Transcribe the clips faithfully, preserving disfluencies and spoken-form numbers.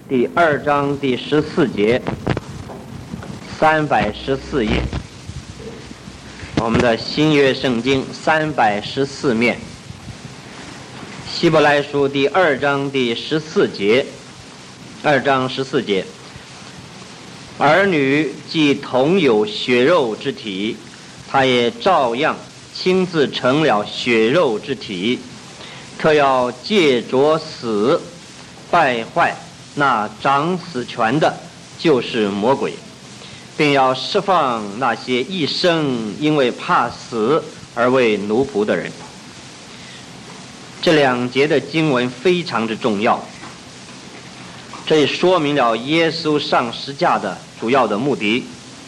第二章第十四节，三百十四页，我们的新约圣经三百十四面，希伯来书第二章第十四节，二章十四节，儿女既同有血肉之体，他也照样亲自成了血肉之体，特要借着死败坏那掌死权的，就是魔鬼，并要释放那些一生因为怕死而为奴仆的人。这两节的经文非常之重要，这也说明了耶稣上十架的主要的目的。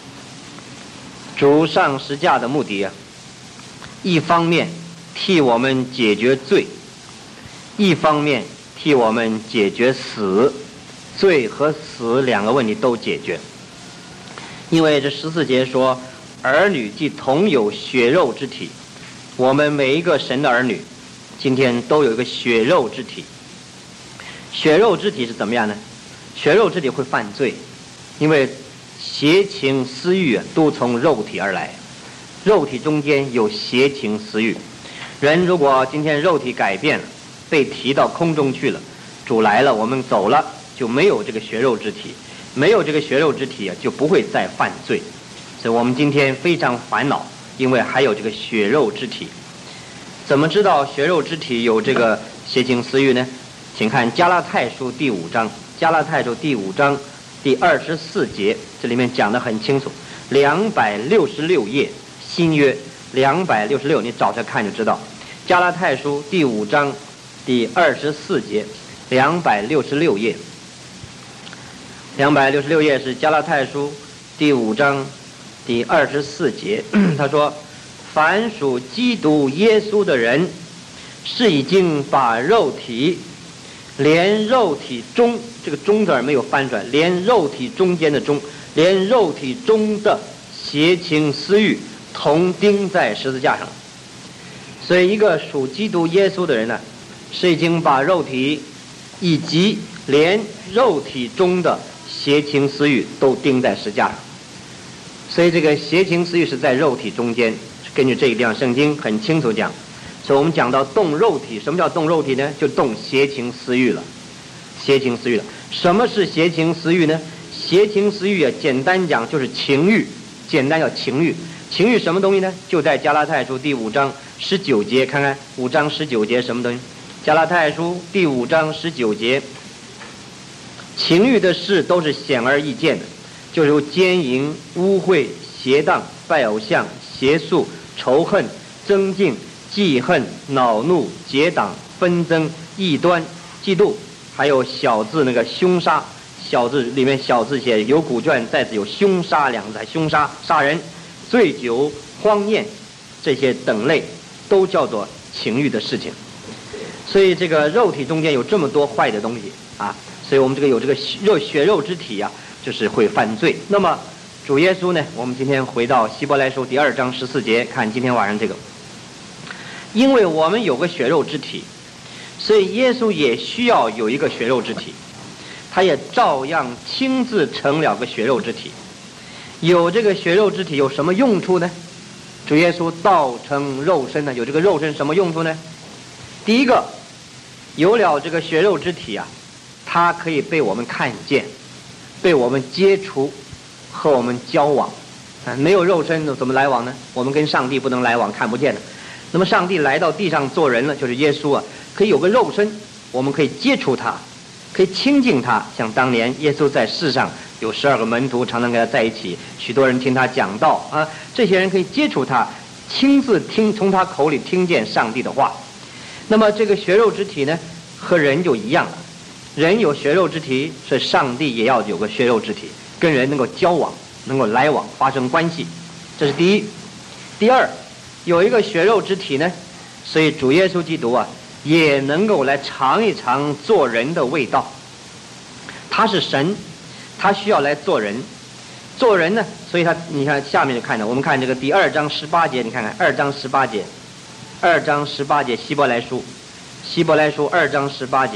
主上十架的目的啊，一方面替我们解决罪，一方面替我们解决死。罪和死两个问题都解决，因为这十四节说，儿女既同有血肉之体，我们每一个神的儿女今天都有一个血肉之体。血肉之体是怎么样呢？血肉之体会犯罪，因为邪情私欲都从肉体而来，肉体中间有邪情私欲。人如果今天肉体改变了，被提到空中去了，主来了，我们走了，就没有这个血肉之体，没有这个血肉之体啊，就不会再犯罪。所以我们今天非常烦恼，因为还有这个血肉之体。怎么知道血肉之体有这个邪情私欲呢？请看加拉太书第五章，加拉太书第五章第二十四节，这里面讲得很清楚，两百六十六页，新约两百六十六，你找着看就知道。加拉太书第五章第二十四节，两百六十六页。两百六十六页是加拉太书第五章第二十四节，他说：凡属基督耶稣的人，是已经把肉体，连肉体中，这个中字没有翻出来，连肉体中间的中，连肉体中的邪情私欲同钉在十字架上。所以一个属基督耶稣的人呢，是已经把肉体以及连肉体中的邪情私欲都钉在十字架上。所以这个邪情私欲是在肉体中间，根据这一段圣经很清楚讲。所以我们讲到动肉体，什么叫动肉体呢？就动邪情私欲了，邪情私欲了。什么是邪情私欲呢？邪情私欲啊，简单讲就是情欲，简单叫情欲。情欲什么东西呢？就在加拉太书第五章十九节，看看五章十九节什么东西？加拉太书第五章十九节，情欲的事都是显而易见的，就是有奸淫、污秽、邪荡、拜偶像、邪术、仇恨、争竞、记恨、恼怒、结党、纷争、异端、嫉妒，还有小字那个凶杀，小字里面小字写有古卷，再次有凶杀两个字，凶杀杀人、醉酒、荒宴，这些等类都叫做情欲的事情。所以这个肉体中间有这么多坏的东西啊，所以我们这个有这个肉血肉之体啊，就是会犯罪。那么主耶稣呢，我们今天回到希伯来书第二章十四节，看今天晚上这个，因为我们有个血肉之体，所以耶稣也需要有一个血肉之体，他也照样亲自成了个血肉之体。有这个血肉之体有什么用处呢？主耶稣道成肉身呢，有这个肉身什么用处呢？第一个，有了这个血肉之体啊，它可以被我们看见，被我们接触，和我们交往。啊，没有肉身怎么来往呢？我们跟上帝不能来往，看不见的。那么上帝来到地上做人了，就是耶稣啊，可以有个肉身，我们可以接触他，可以亲近他。像当年耶稣在世上有十二个门徒，常常跟他在一起，许多人听他讲道啊，这些人可以接触他，亲自听从他口里听见上帝的话。那么这个血肉之体呢，和人就一样了，人有血肉之体，所以上帝也要有个血肉之体，跟人能够交往，能够来往，发生关系，这是第一。第二，有一个血肉之体呢，所以主耶稣基督啊，也能够来尝一尝做人的味道。他是神，他需要来做人，做人呢，所以他你看下面就看到，我们看这个第二章十八节，你看看二章十八节，二章十八节希伯来书，希伯来书二章十八节，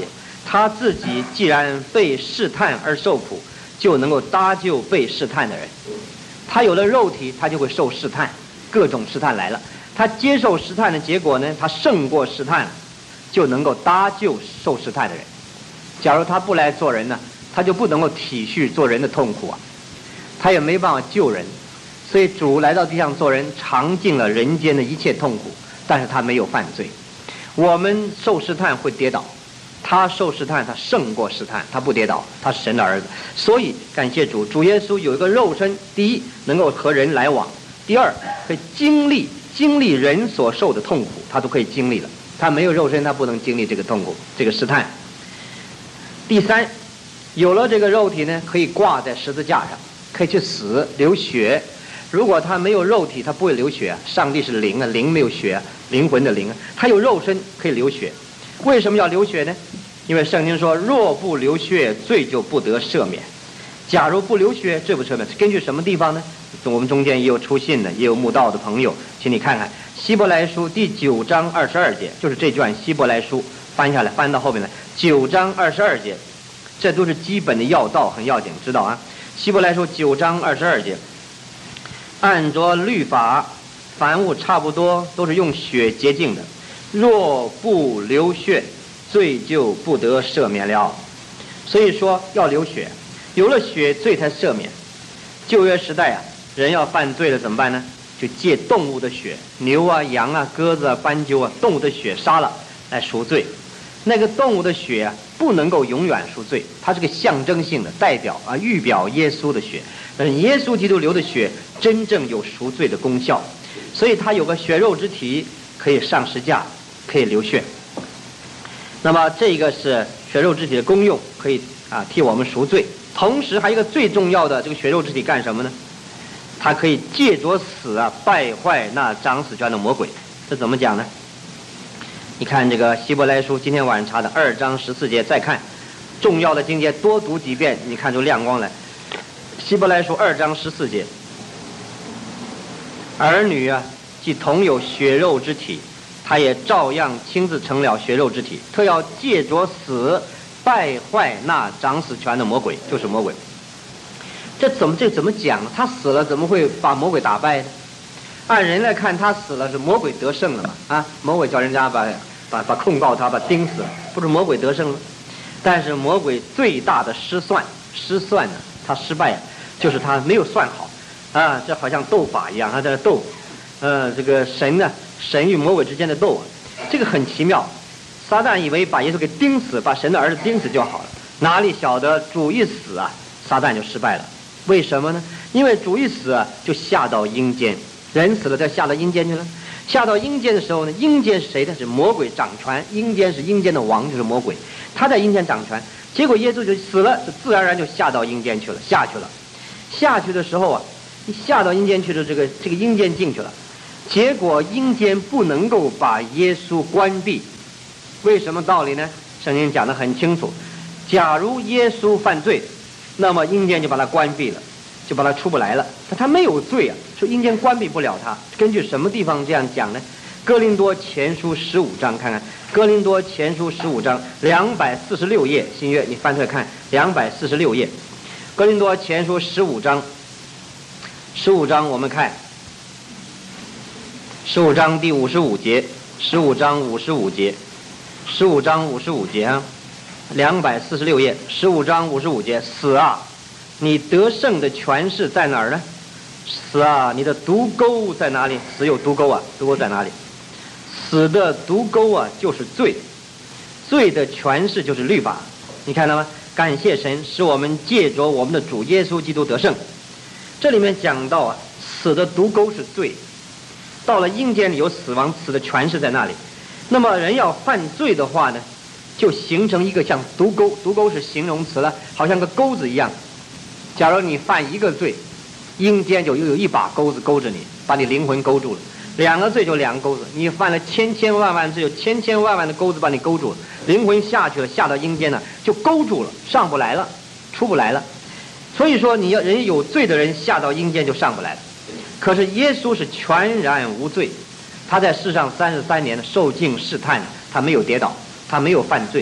他自己既然被试探而受苦，就能够搭救被试探的人。他有了肉体，他就会受试探，各种试探来了，他接受试探的结果呢，他胜过试探了，就能够搭救受试探的人。假如他不来做人呢，他就不能够体恤做人的痛苦啊，他也没办法救人。所以主来到地上做人，尝尽了人间的一切痛苦，但是他没有犯罪。我们受试探会跌倒，他受试探，他胜过试探，他不跌倒，他是神的儿子。所以感谢主，主耶稣有一个肉身，第一能够和人来往，第二可以经历经历人所受的痛苦，他都可以经历了。他没有肉身，他不能经历这个痛苦，这个试探。第三，有了这个肉体呢，可以挂在十字架上，可以去死流血。如果他没有肉体，他不会流血啊。上帝是灵啊，灵没有血啊，灵魂的灵啊。他有肉身可以流血，为什么要流血呢？因为圣经说，若不流血，罪就不得赦免。假如不流血，罪不赦免，根据什么地方呢？我们中间也有出信的，也有慕道的朋友，请你看看希伯来书第九章二十二节，就是这卷希伯来书翻下来，翻到后面来，九章二十二节，这都是基本的要道，很要紧，知道啊？希伯来书九章二十二节，按着律法，凡物差不多都是用血洁净的，若不流血，罪就不得赦免了。所以说要流血，有了血，罪才赦免。旧约时代啊，人要犯罪了怎么办呢？就借动物的血，牛啊、羊啊、鸽子啊、斑鸠啊，动物的血杀了来赎罪。那个动物的血啊，不能够永远赎罪，它是个象征性的代表啊，预表耶稣的血。但是耶稣基督流的血真正有赎罪的功效，所以他有个血肉之体，可以上十架，可以流血。那么这个是血肉之体的功用，可以啊替我们赎罪。同时还有一个最重要的，这个血肉之体干什么呢？它可以借着死啊败坏那掌死权的魔鬼。这怎么讲呢？你看这个希伯来书今天晚上查的二章十四节，再看重要的经节多读几遍，你看出亮光来。希伯来书二章十四节，儿女啊既同有血肉之体，他也照样亲自成了血肉之体，特要借着死败坏那掌死权的魔鬼，就是魔鬼。这怎么这怎么讲？他死了怎么会把魔鬼打败呢？按人来看，他死了是魔鬼得胜了嘛？啊，魔鬼叫人家把把把控告他，把钉死了，不是魔鬼得胜了？但是魔鬼最大的失算失算呢，他失败就是他没有算好啊，这好像斗法一样，他在斗，呃，这个神呢，神与魔鬼之间的斗啊，这个很奇妙。撒旦以为把耶稣给钉死，把神的儿子钉死就好了，哪里晓得主一死啊，撒旦就失败了。为什么呢？因为主一死啊，就下到阴间，人死了就下到阴间去了。下到阴间的时候呢，阴间是谁呢？是魔鬼掌权，阴间是阴间的王，就是魔鬼，他在阴间掌权。结果耶稣就死了，就自然而然就下到阴间去了，下去了。下去的时候啊，你下到阴间去的这个这个阴间进去了，结果阴间不能够把耶稣关闭。为什么道理呢？圣经讲得很清楚，假如耶稣犯罪，那么阴间就把他关闭了，就把他出不来了。但他没有罪啊，说阴间关闭不了他。根据什么地方这样讲呢？哥林多前书十五章，看看哥林多前书十五章两百四十六页，新约你翻出来看，两百四十六页，哥林多前书十五章，十五章我们看十五章第五十五节，十五章五十五节，十五章五十五节啊，两百四十六页，十五章五十五节，死啊，你得胜的权势在哪儿呢？死啊，你的毒钩在哪里？死有毒钩啊，毒钩在哪里？死的毒钩啊，就是罪，罪的权势就是律法。你看到吗？感谢神，使我们借着我们的主耶稣基督得胜。这里面讲到啊，死的毒钩是罪，到了阴间里有死亡，死的权势在那里。那么人要犯罪的话呢，就形成一个像毒钩，毒钩是形容词了，好像个钩子一样。假如你犯一个罪，阴间就又有一把钩子勾着你，把你灵魂勾住了。两个罪就两个钩子，你犯了千千万万罪，有千千万万的钩子把你勾住了，灵魂下去了，下到阴间呢就勾住了，上不来了，出不来了。所以说你要人有罪的人下到阴间就上不来了。可是耶稣是全然无罪，他在世上三十三年受尽试探，他没有跌倒，他没有犯罪，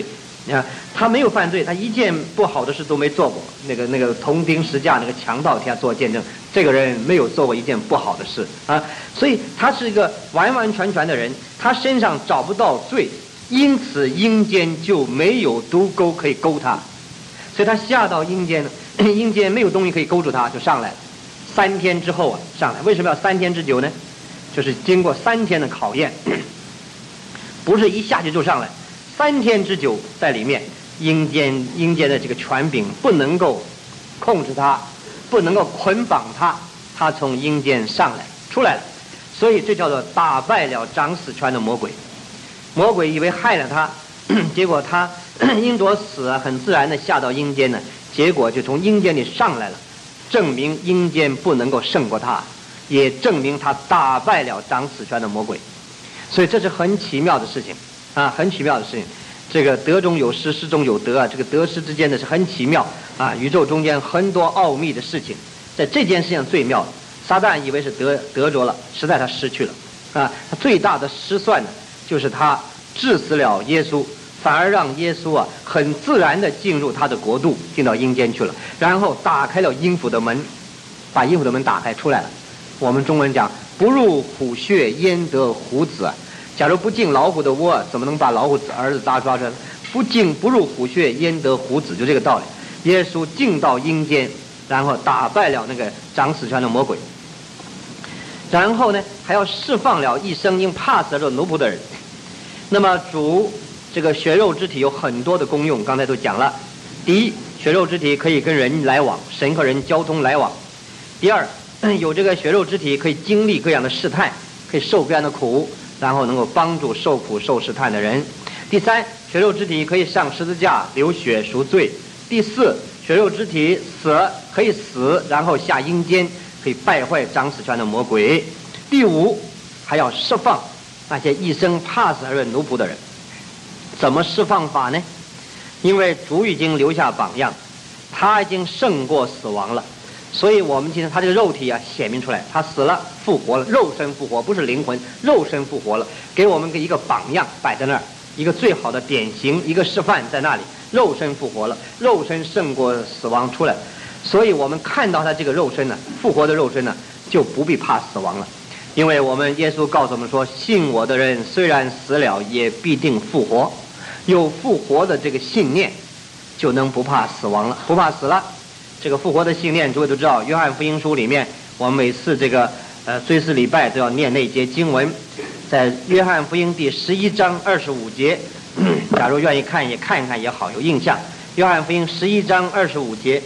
你看他没有犯罪，他一件不好的事都没做过。那个那个铜钉十架那个强盗替他做见证，这个人没有做过一件不好的事啊，所以他是一个完完全全的人，他身上找不到罪，因此阴间就没有毒钩可以勾他，所以他下到阴间呢，阴间没有东西可以勾住他，就上来了。三天之后啊上来，为什么要三天之久呢？就是经过三天的考验，不是一下去就上来。三天之久在里面，阴间阴间的这个权柄不能够控制他，不能够捆绑他，他从阴间上来出来了，所以这叫做打败了掌死权的魔鬼。魔鬼以为害了他，结果他因着死啊，很自然的下到阴间呢，结果就从阴间里上来了，证明阴间不能够胜过他，也证明他打败了掌死权的魔鬼。所以这是很奇妙的事情啊，很奇妙的事情。这个德中有失，失中有德啊，这个得失之间的是很奇妙啊。宇宙中间很多奥秘的事情，在这件事情最妙。撒旦以为是得得着了，实在他失去了啊。他最大的失算呢，就是他治死了耶稣，反而让耶稣啊很自然的进入他的国度，进到阴间去了，然后打开了阴府的门，把阴府的门打开出来了。我们中文讲不入虎穴焉得虎子啊。假如不进老虎的窝，怎么能把老虎儿子抓抓出来？不进不入虎穴，焉得虎子？就这个道理。耶稣进到阴间，然后打败了那个掌死权的魔鬼，然后呢，还要释放了一生因怕死而奴仆的人。那么主这个血肉之体有很多的功用，刚才都讲了。第一，血肉之体可以跟人来往，神和人交通来往。第二，有这个血肉之体可以经历各样的试探，可以受各样的苦，然后能够帮助受苦受试探的人。第三，血肉之体可以上十字架流血赎罪。第四，血肉之体死可以死，然后下阴间，可以败坏掌死权的魔鬼。第五，还要释放那些一生怕死而奴仆的人。怎么释放法呢？因为主已经留下榜样，他已经胜过死亡了，所以我们今天他这个肉体啊显明出来，他死了复活了，肉身复活，不是灵魂，肉身复活了，给我们一个榜样摆在那儿，一个最好的典型，一个示范在那里。肉身复活了，肉身胜过死亡出来，所以我们看到他这个肉身呢，复活的肉身呢，就不必怕死亡了。因为我们耶稣告诉我们说，信我的人虽然死了，也必定复活。有复活的这个信念，就能不怕死亡了，不怕死了。这个复活的信念，诸位都知道，约翰福音书里面，我们每次这个呃追思礼拜都要念那节经文，在约翰福音第十一章二十五节，假如愿意看也看一看也好，有印象。约翰福音十一章二十五节，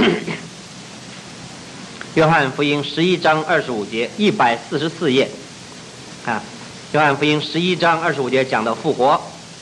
约翰福音十一章二十五节，一百四十四页啊。约翰福音十一章二十五节讲到复活。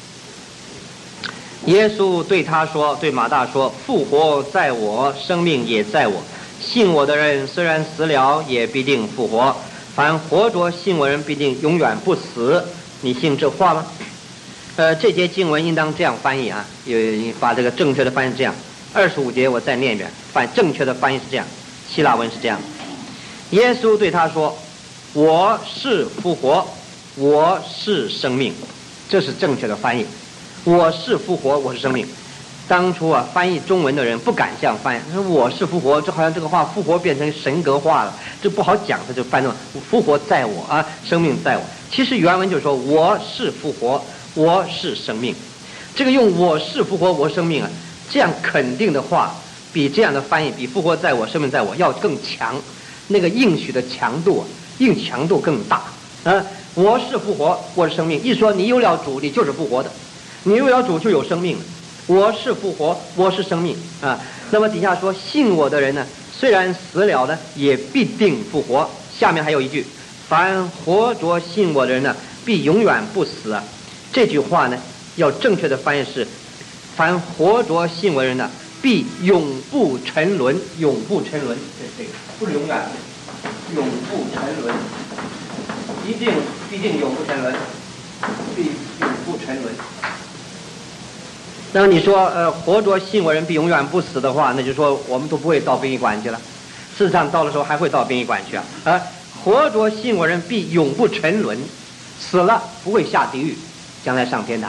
耶稣对他说，对马大说，复活在我，生命也在我，信我的人虽然死了，也必定复活，凡活着信我人必定永远不死。你信这话吗？呃，这节经文应当这样翻译啊，有把这个正确的翻译是这样。二十五节我再念一遍，翻正确的翻译是这样，希腊文是这样。耶稣对他说，我是复活，我是生命，这是正确的翻译。我是复活，我是生命。当初啊，翻译中文的人不敢这样翻译，说我是复活，这好像这个话复活变成神格化了，这不好讲，他就翻成复活在我啊，生命在我。其实原文就是说我是复活，我是生命。这个用我是复活，我生命啊，这样肯定的话，比这样的翻译，比复活在我，生命在我要更强，那个应许的强度啊，应强度更大啊。我是复活，我是生命。一说你有了主，你就是复活的。你有了主就有生命了，我是复活，我是生命啊。那么底下说，信我的人呢，虽然死了呢，也必定复活。下面还有一句，凡活着信我的人呢，必永远不死啊。这句话呢，要正确的翻译是，凡活着信我的人呢，必永不沉沦，永不沉沦。这这个不是永远，永不沉沦，一定必定永不沉沦，必永不沉沦。那么你说，呃，活着信我人必永远不死的话，那就说我们都不会到殡仪馆去了。事实上，到的时候还会到殡仪馆去啊。啊，活着信我人必永不沉沦，死了不会下地狱，将来上天堂。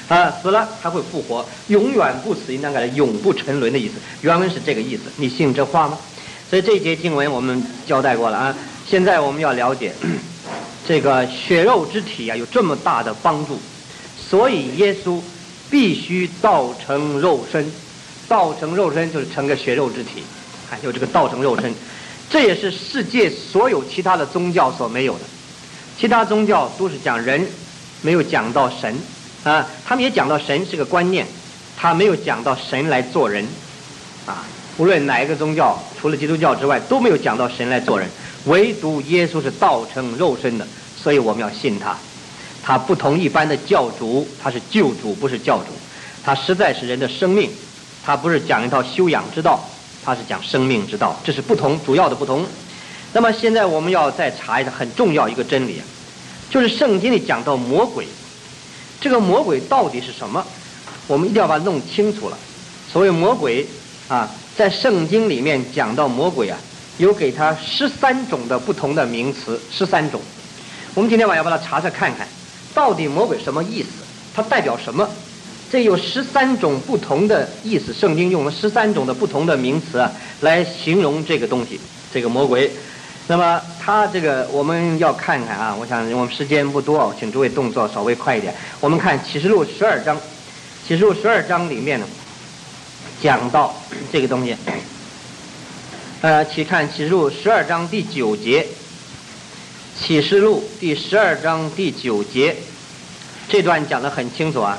啊，死了他会复活，永远不死，应当改成永不沉沦的意思。原文是这个意思，你信这话吗？所以这一节经文我们交代过了啊。现在我们要了解这个血肉之体啊，有这么大的帮助，所以耶稣必须道成肉身。道成肉身就是成个血肉之体，还有这个道成肉身，这也是世界所有其他的宗教所没有的。其他宗教都是讲人，没有讲到神啊，他们也讲到神是个观念，他没有讲到神来做人啊。无论哪一个宗教，除了基督教之外，都没有讲到神来做人，唯独耶稣是道成肉身的，所以我们要信他。他不同一般的教主，他是救主，不是教主，他实在是人的生命，他不是讲一套修养之道，他是讲生命之道，这是不同，主要的不同。那么现在我们要再查一个很重要一个真理，就是圣经里讲到魔鬼，这个魔鬼到底是什么？我们一定要把它弄清楚了。所谓魔鬼啊，在圣经里面讲到魔鬼啊，有给他十三种的不同的名词，十三种。我们今天晚上要把它查查看看，到底魔鬼什么意思？它代表什么？这有十三种不同的意思，圣经用了十三种的不同的名词啊，来形容这个东西，这个魔鬼。那么他这个我们要看看啊，我想我们时间不多，请诸位动作稍微快一点。我们看启示录十二章，启示录十二章里面呢，讲到这个东西。呃，请看启示录十二章第九节，启示录第十二章第九节，这段讲得很清楚啊。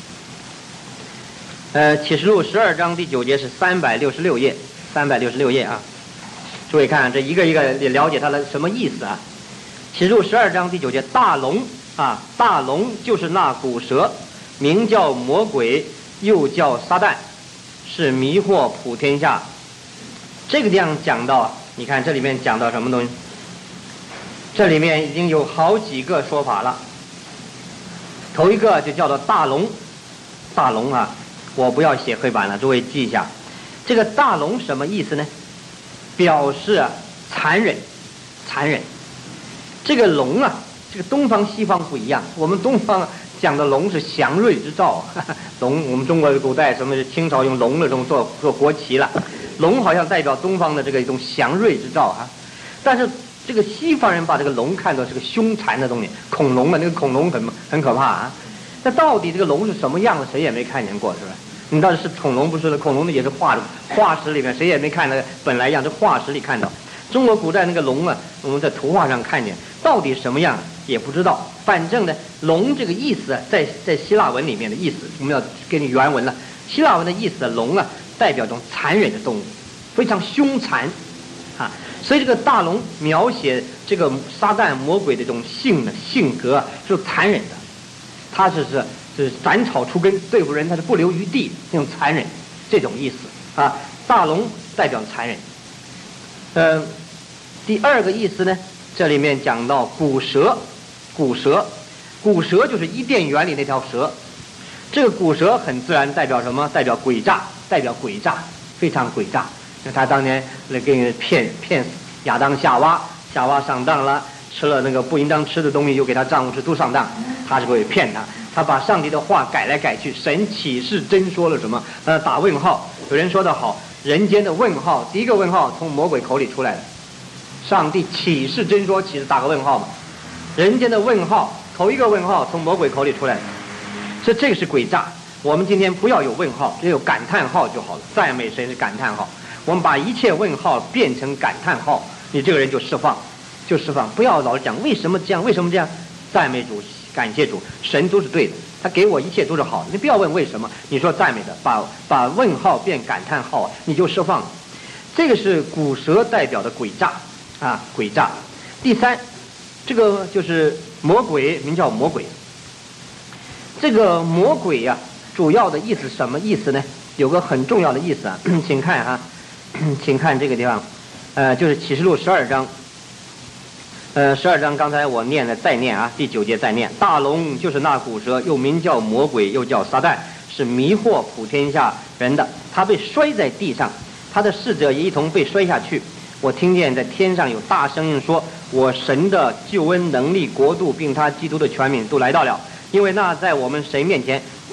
呃，启示录十二章第九节是三百六十六页，三百六十六页啊。诸位看这一个一个也了解它的什么意思啊？启示录十二章第九节，大龙啊，大龙就是那古蛇，名叫魔鬼，又叫撒旦，是迷惑普天下。这个地方讲到，你看这里面讲到什么东西？这里面已经有好几个说法了。头一个就叫做大龙，大龙啊，我不要写黑板了，诸位记一下。这个大龙什么意思呢？表示啊残忍，残忍。这个龙啊，这个东方西方不一样。我们东方讲的龙是祥瑞之兆，呵呵龙我们中国古代什么是清朝用龙的这种做做国旗了，龙好像代表东方的这个一种祥瑞之兆啊。但是这个西方人把这个龙看作是个凶残的东西，恐龙的那个恐龙很很可怕啊。那到底这个龙是什么样的，谁也没看见过，是吧？你到底是恐龙不是的，恐龙的也是画化石里面，谁也没看那个本来样，这化石里看到。中国古代那个龙啊，我们在图画上看见，到底什么样也不知道。反正呢，龙这个意思啊，在在希腊文里面的意思，我们要给你原文了。希腊文的意思，龙啊，代表一种残忍的动物，非常凶残啊。所以这个大龙描写这个撒旦魔鬼的这种性的性格啊，是残忍的，他是是。是斩草除根，对付人他是不留余地，那种残忍，这种意思啊。大龙代表残忍。呃，第二个意思呢，这里面讲到古蛇，古蛇，古蛇就是伊甸园里那条蛇。这个古蛇很自然代表什么？代表诡诈，代表诡诈，非常诡诈。那他当年来给你骗骗死亚当夏娃，夏娃上当了，吃了那个不应当吃的东西，又给他丈夫吃，都上当，他是会骗他。他把上帝的话改来改去，神启示真说了什么？呃，打问号。有人说得好，人间的问号，第一个问号从魔鬼口里出来的。上帝启示真说，启示打个问号嘛。人间的问号，头一个问号从魔鬼口里出来的。所以这个是诡诈。我们今天不要有问号，只有感叹号就好了。赞美神是感叹号，我们把一切问号变成感叹号，你这个人就释放，就释放。不要老是讲为什么这样，为什么这样，赞美主。感谢主，神都是对的，他给我一切都是好的。你不要问为什么，你说赞美的，把把问号变感叹号，你就释放了。这个是古蛇代表的诡诈啊，诡诈。第三，这个就是魔鬼，名叫魔鬼。这个魔鬼呀、啊，主要的意思什么意思呢？有个很重要的意思啊，请看哈、啊，请看这个地方，呃，就是启示录十二章。呃，十二章刚才我念的，再念啊，第九节再念。大龙就是那古蛇，又名叫魔鬼，又叫撒旦，是迷惑普天下人的。他被摔在地上，他的侍者也一同被摔下去。我听见在天上有大声音说：“我神的救恩能力、国度，并他基督的权柄都来到了。因为那在我们神面前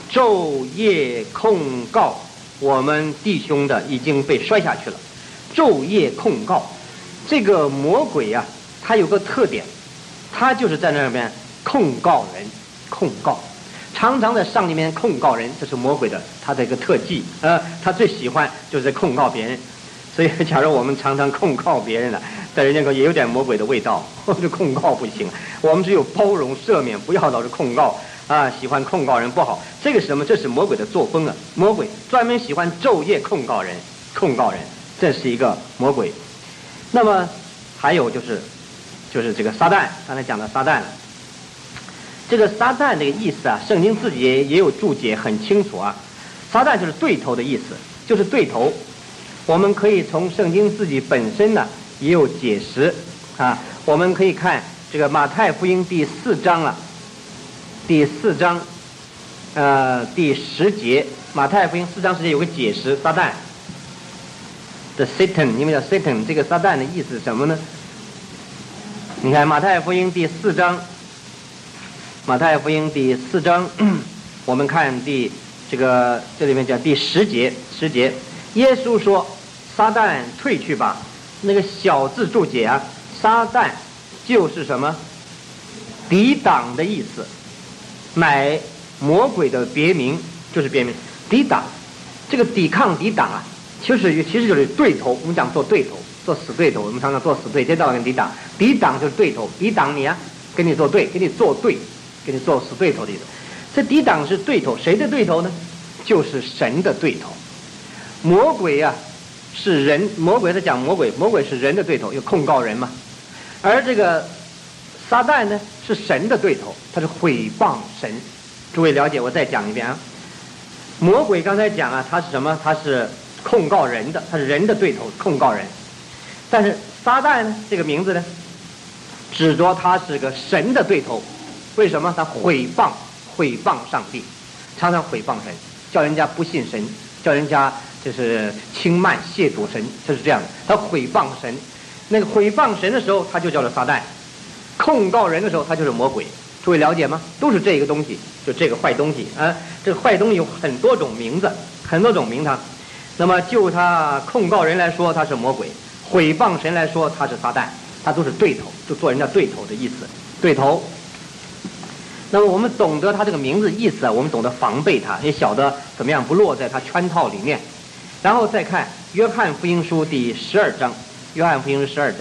昼夜控告我们弟兄的已经被摔下去了。昼夜控告，这个魔鬼啊，他有个特点，他就是在那边控告人，控告，常常在上里面控告人，这是魔鬼的他的一个特技，呃，他最喜欢就是在控告别人。所以，假如我们常常控告别人了，在人家说也有点魔鬼的味道，这控告不行。我们只有包容赦免，不要老是控告啊，喜欢控告人不好。这个是什么？这是魔鬼的作风啊！魔鬼专门喜欢昼夜控告人，控告人，这是一个魔鬼。那么还有就是，就是这个撒旦，刚才讲的撒旦了。这个撒旦这个意思啊，圣经自己也也有注解，很清楚啊。撒旦就是对头的意思，就是对头。我们可以从圣经自己本身呢也有解释啊。我们可以看这个马太福音第四章啊，第四章呃第十节，马太福音四章十节有个解释，撒旦的 Satan， 因为叫 Satan， 这个撒旦的意思是什么呢？你看马太福音第四章，马太福音第四章，我们看第这个这里面讲第十节，十节，耶稣说。撒旦退去吧，那个小字注解啊，撒旦就是什么？抵挡的意思，乃魔鬼的别名，就是别名。抵挡，这个抵抗、抵挡啊，其实其实就是对头。我们讲做对头，做死对头。我们常常做死对，这道跟抵挡，抵挡就是对头，抵挡你啊，跟你作对，跟你作对，跟你做死对头的意思。这抵挡是对头，谁的对头呢？就是神的对头。魔鬼啊。是人，魔鬼在讲魔鬼，魔鬼是人的对头，又控告人嘛。而这个撒旦呢，是神的对头，他是毁谤神。诸位了解，我再讲一遍啊。魔鬼刚才讲啊，他是什么？他是控告人的，他是人的对头，控告人。但是撒旦呢，这个名字呢，指着他是个神的对头。为什么？他毁谤，毁谤上帝，常常毁谤神，叫人家不信神，叫人家。就是轻慢亵渎神，就是这样的。他毁谤神，那个毁谤神的时候，他就叫做撒旦；控告人的时候，他就是魔鬼。诸位了解吗？都是这一个东西，就这个坏东西啊。这个坏东西有很多种名字，很多种名堂。那么就他控告人来说，他是魔鬼；毁谤神来说，他是撒旦。他都是对头，就做人家对头的意思，对头。那么我们懂得他这个名字意思啊，我们懂得防备他，也晓得怎么样不落在他圈套里面。然后再看约翰福音书第十二章，约翰福音书十二章，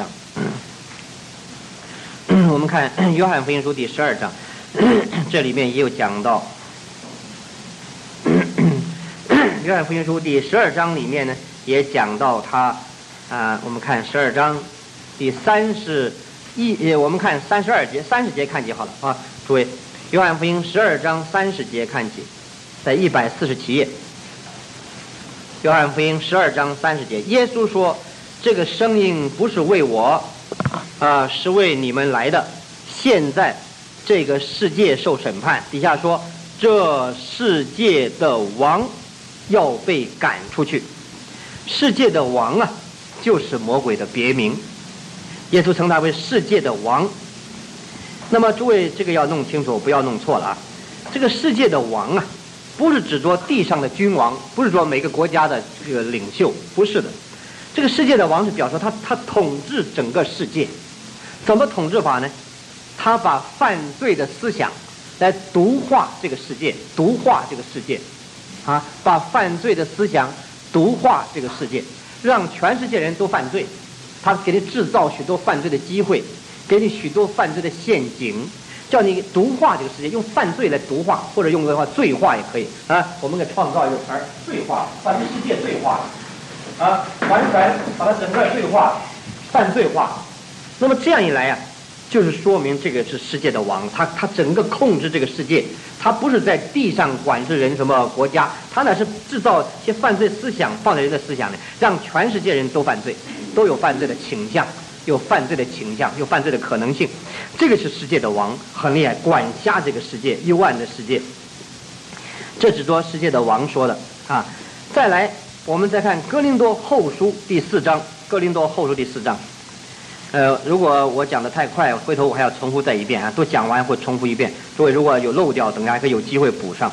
我们看约翰福音书第十二章，这里面也有讲到，约翰福音书第十二章里面呢也讲到他啊、呃，我们看十二章第三十一，我们看三十二节，三十节看起好了啊，诸位，约翰福音十二章三十节看起，在一百四十七页。约翰福音十二章三十节，耶稣说：“这个声音不是为我，啊、呃，是为你们来的。现在这个世界受审判。”底下说：“这世界的王要被赶出去。”世界的王啊，就是魔鬼的别名。耶稣称他为世界的王。那么诸位，这个要弄清楚，不要弄错了啊！这个世界的王啊。不是指着地上的君王，不是说每个国家的这个领袖，不是的。这个世界的王是表示他他统治整个世界，怎么统治法呢？他把犯罪的思想来毒化这个世界，毒化这个世界，啊，把犯罪的思想毒化这个世界，让全世界人都犯罪。他给你制造许多犯罪的机会，给你许多犯罪的陷阱。叫你毒化这个世界，用犯罪来毒化，或者用的话罪化也可以啊。我们给创造一个词儿，罪化，把这世界罪化，啊，完全把它整个罪化、犯罪化。那么这样一来呀、啊，就是说明这个是世界的王，他他整个控制这个世界，他不是在地上管制人什么国家，他乃是制造一些犯罪思想放在人的思想里，让全世界人都犯罪，都有犯罪的倾向。有犯罪的倾向，有犯罪的可能性，这个是世界的王，很厉害，管辖这个世界，幽暗的世界。这只说世界的王说的啊。再来，我们再看哥林多后书第四章，哥林多后书第四章。呃，如果我讲的太快，回头我还要重复再一遍啊，都讲完会重复一遍。诸位如果有漏掉，等下还可以有机会补上。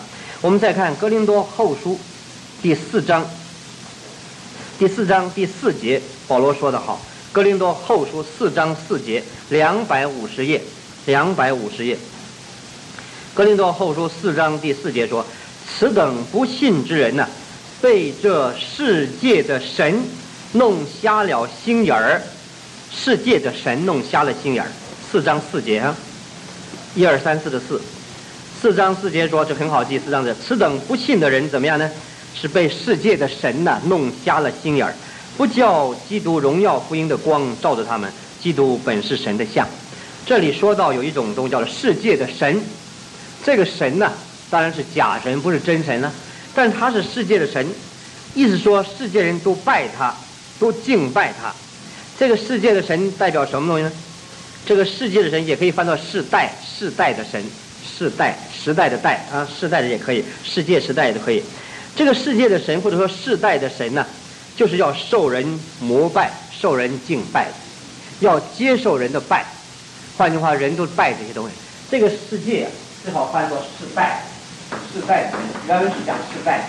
我们再看哥林多后书第四章，第四章第四节，保罗说得好，哥林多后书四章四节，两百五十页，两百五十页。哥林多后书四章第四节说：“此等不信之人呢、啊，被这世界的神弄瞎了心眼儿，世界的神弄瞎了心眼儿。”四章四节啊，一二三四的四，四章四节说，这很好记。四章是此等不信的人怎么样呢？是被世界的神呐、啊、弄瞎了心眼儿，不叫基督荣耀福音的光照着他们。基督本是神的像。这里说到有一种东西叫做世界的神，这个神呢、啊、当然是假神，不是真神了、啊，但他是世界的神，意思说世界人都拜他，都敬拜他。这个世界的神代表什么东西呢？这个世界的神也可以翻到世代，世代的神，世代时代的代啊，世代的也可以，世界时代的可以。这个世界的神或者说世代的神呢、啊，就是要受人膜拜，受人敬拜，要接受人的拜。换句话，人都拜这些东西。这个世界啊，只好翻作世代，世代的神。原文是讲世代。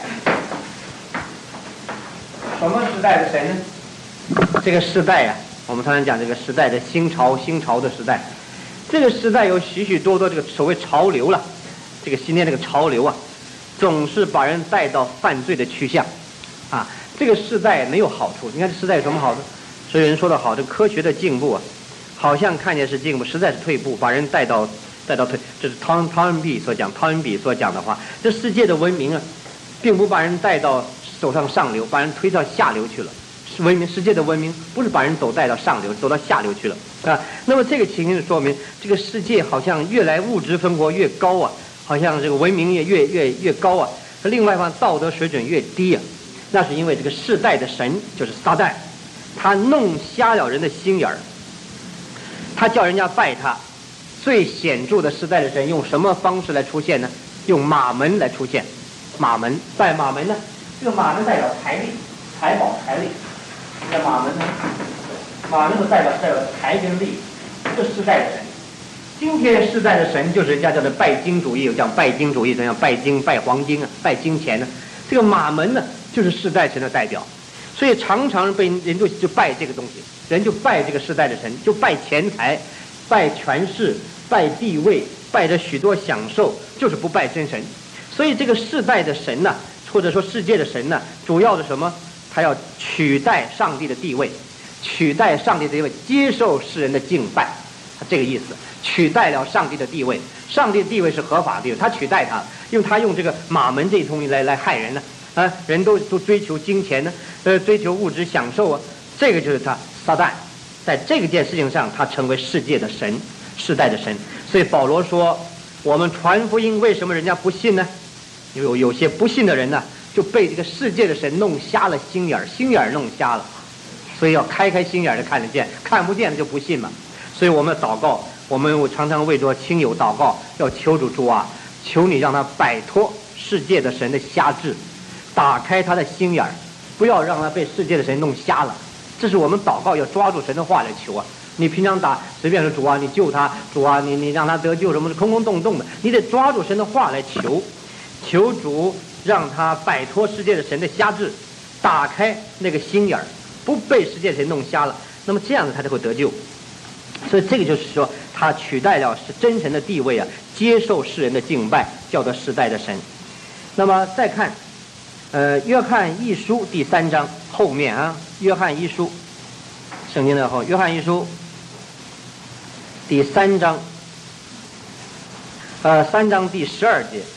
什么时代的神呢？这个世代啊，我们常常讲这个时代的新潮，新潮的时代。这个时代有许许多多这个所谓潮流了，这个今天这个潮流啊，总是把人带到犯罪的趋向啊。这个时代没有好处。你看这时代有什么好处？所以人说得好，这个科学的进步啊，好像看见是进步，实在是退步，把人带到带到退。这是汤汤恩比所讲，汤恩比所讲的话。这世界的文明啊，并不把人带到走上上流，把人推到下流去了。文明世界的文明不是把人走带到上流，走到下流去了啊。那么这个情形说明，这个世界好像越来物质生活越高啊，好像这个文明也越越越高啊。另外一方道德水准越低啊，那是因为这个世代的神就是撒旦，他弄瞎了人的心眼儿，他叫人家拜他。最显著的世代的神用什么方式来出现呢？用马门来出现。马门拜马门呢？这个马门代表财力、财宝、财力。这马门呢？马门的代表代表财跟力，这世代的神。今天世代的神就是人家叫做拜金主义，讲拜金主义，怎样拜金、拜黄金啊、拜金钱呢？这个马门呢，就是世代神的代表，所以常常被人就就拜这个东西，人就拜这个世代的神，就拜钱财、拜权势、拜地位、拜着许多享受，就是不拜真神。所以这个世代的神呢、啊，或者说世界的神呢、啊，主要的什么？他要取代上帝的地位，取代上帝的地位，接受世人的敬拜，他这个意思，取代了上帝的地位。上帝的地位是合法的地位，他取代他，因为他用这个马门这一通来来害人呢啊，人都都追求金钱呢，呃，追求物质享受啊，这个就是他撒旦，在这个件事情上，他成为世界的神，世代的神。所以保罗说，我们传福音，为什么人家不信呢？有有些不信的人呢，就被这个世界的神弄瞎了心眼儿，心眼儿弄瞎了，所以要开开心眼儿的看得见，看不见的就不信嘛。所以我们祷告，我们常常为着亲友祷告，要求主主啊，求你让他摆脱世界的神的瞎智，打开他的心眼儿，不要让他被世界的神弄瞎了。这是我们祷告要抓住神的话来求啊。你平常打随便说主啊，你救他，主啊，你你让他得救什么的，空空洞洞的，你得抓住神的话来求，求主让他摆脱世界的神的瞎智，打开那个心眼儿，不被世界的神弄瞎了。那么这样子他才会得救。所以这个就是说，他取代了是真神的地位啊，接受世人的敬拜，叫做世代的神。那么再看，呃，约翰一书第三章后面啊，约翰一书，圣经的后，约翰一书第三章，呃，三章第十二节，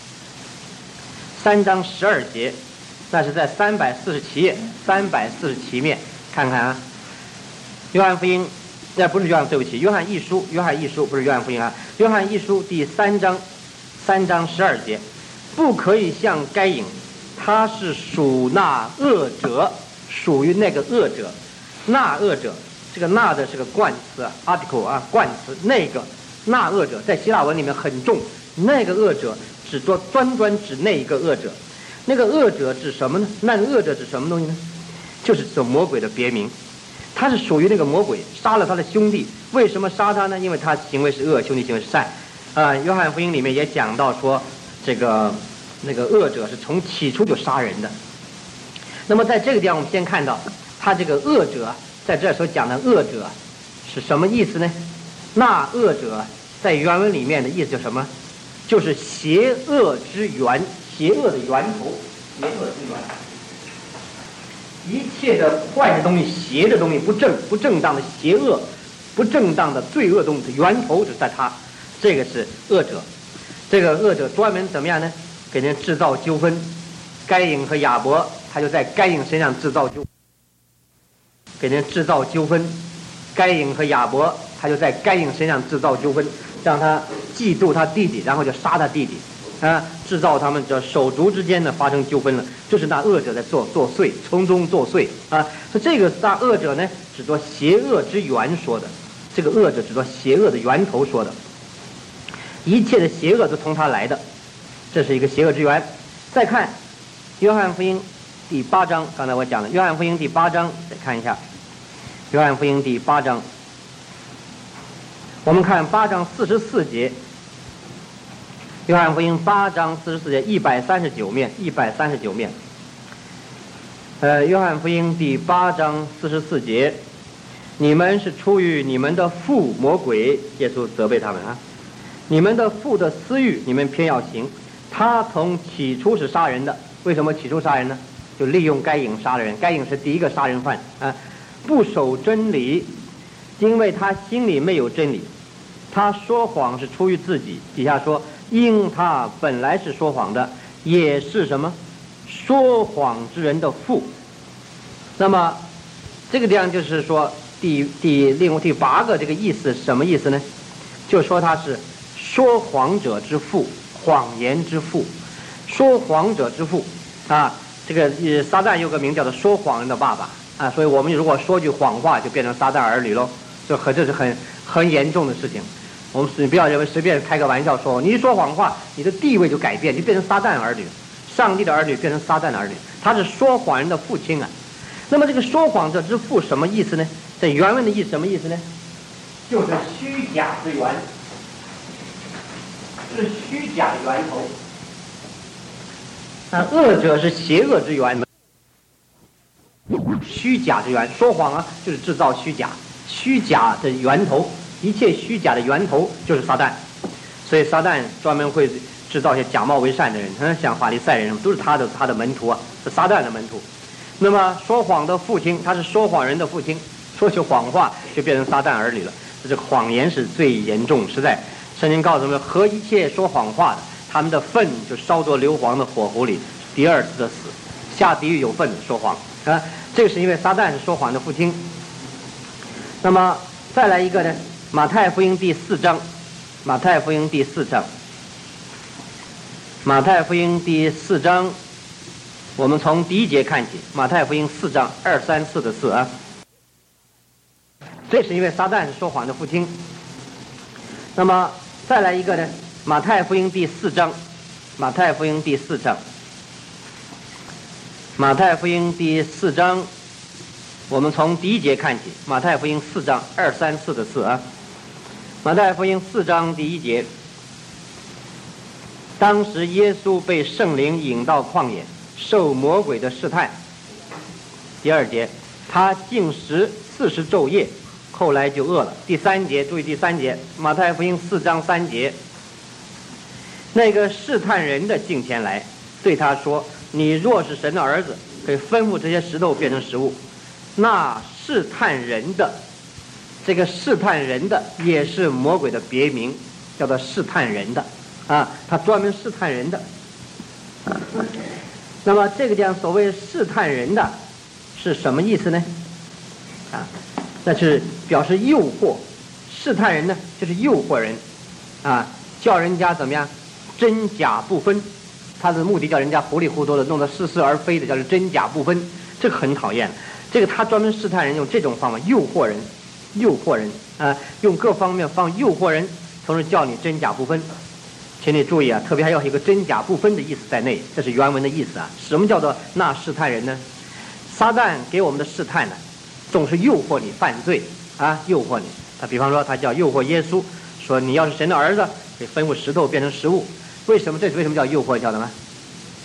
三章十二节，那是在三百四十七页，三百四十七面，看看啊，约翰福音。那不是约翰，对不起，约翰一书，约翰一书不是约翰福音啊，约翰一书第三章，三章十二节，不可以像该隐，他是属那恶者，属于那个恶者，那恶者，这个那的是个冠词 article 啊，冠词，那个那恶者在希腊文里面很重，那个恶者只专专专指那一个恶者，那个恶者指什么呢？那个恶者指什么东西呢？就是指魔鬼的别名。他是属于那个魔鬼，杀了他的兄弟。为什么杀他呢？因为他行为是恶，兄弟行为是善。啊、呃，约翰福音里面也讲到说，这个那个恶者是从起初就杀人的。那么在这个地方，我们先看到他这个恶者在这所讲的恶者是什么意思呢？那恶者在原文里面的意思就是什么？就是邪恶之源，邪恶的源头，邪恶之源。一切的坏的东西、邪的东西、不正、不正当的邪恶、不正当的罪恶东西的源头就在他，这个是恶者。这个恶者专门怎么样呢？给人制造纠纷。该隐和亚伯，他就在该隐身上制造纠，给人制造纠纷。该隐和亚伯，他就在该隐身上制造纠纷，让他嫉妒他弟弟，然后就杀他弟弟。啊，制造他们这手足之间呢发生纠纷了，就是那恶者在作作祟，从中作祟啊。所以这个那恶者呢，指作邪恶之源说的，这个恶者指作邪恶的源头说的，一切的邪恶都从他来的，这是一个邪恶之源。再看约翰福音第八章，刚才我讲了，约翰福音第八章，再看一下，约翰福音第八章，我们看八章四十四节。约翰福音八章四十四节，一百三十九面，一百三十九面。呃，约翰福音第八章四十四节，你们是出于你们的父魔鬼，耶稣责备他们啊，你们的父的私欲，你们偏要行。他从起初是杀人的，为什么起初杀人呢？就利用该隐杀了人，该隐是第一个杀人犯啊，不守真理，因为他心里没有真理，他说谎是出于自己。底下说。因他本来是说谎的，也是什么说谎之人的父。那么这个地方就是说第第另外第八个这个意思什么意思呢？就说他是说谎者之父，谎言之父，说谎者之父啊。这个呃撒旦有个名叫做说谎人的爸爸啊，所以我们如果说句谎话，就变成撒旦儿女喽，这很这是很很严重的事情。我们不要认为随便开个玩笑说，你一说谎话，你的地位就改变，就变成撒旦儿女，上帝的儿女变成撒旦的儿女，他是说谎人的父亲啊。那么这个说谎者之父什么意思呢？在原文的意思什么意思呢？就是虚假之源，是虚假的源头。那恶者是邪恶之源，虚假之源，说谎啊，就是制造虚假，虚假的源头。一切虚假的源头就是撒旦，所以撒旦专门会制造一些假冒为善的人，嗯，像法利赛人都是他的他的门徒啊，是撒旦的门徒。那么说谎的父亲，他是说谎人的父亲，说起谎话就变成撒旦儿女了。这个谎言是最严重，实在圣经告诉我们，和一切说谎话的，他们的粪就烧作硫磺的火湖里，第二次的死，下地狱有份说谎啊。这个是因为撒旦是说谎的父亲。那么再来一个呢？马太福音第四章，马太福音第四章，马太福音第四章，我们从第一节看起。马太福音四章二三四的四啊，这是因为撒旦是说谎的父亲。那么再来一个呢？马太福音第四章，马太福音第四章，马太福音第四章，我们从第一节看起。马太福音四章二三四的四啊。马太福音四章第一节，当时耶稣被圣灵引到旷野，受魔鬼的试探。第二节，他禁食四十昼夜，后来就饿了。第三节，注意第三节，马太福音四章三节，那个试探人的近前来，对他说：“你若是神的儿子，可以吩咐这些石头变成食物。”那试探人的。这个试探人的也是魔鬼的别名，叫做试探人的啊，他专门试探人的。那么这个地方所谓试探人的是什么意思呢？啊，那是表示诱惑，试探人呢就是诱惑人啊，叫人家怎么样真假不分，他的目的叫人家糊里糊涂的弄得似是而非的，叫做真假不分，这个很讨厌。这个他专门试探人，用这种方法诱惑人。诱惑人啊、呃，用各方面放诱惑人，同时叫你真假不分。请你注意啊，特别还有一个真假不分的意思在内，这是原文的意思啊。什么叫做那试探人呢？撒旦给我们的试探呢，总是诱惑你犯罪啊，诱惑你。他比方说，他叫诱惑耶稣，说你要是神的儿子，可以吩咐石头变成食物。为什么？这是为什么叫诱惑？晓得吗？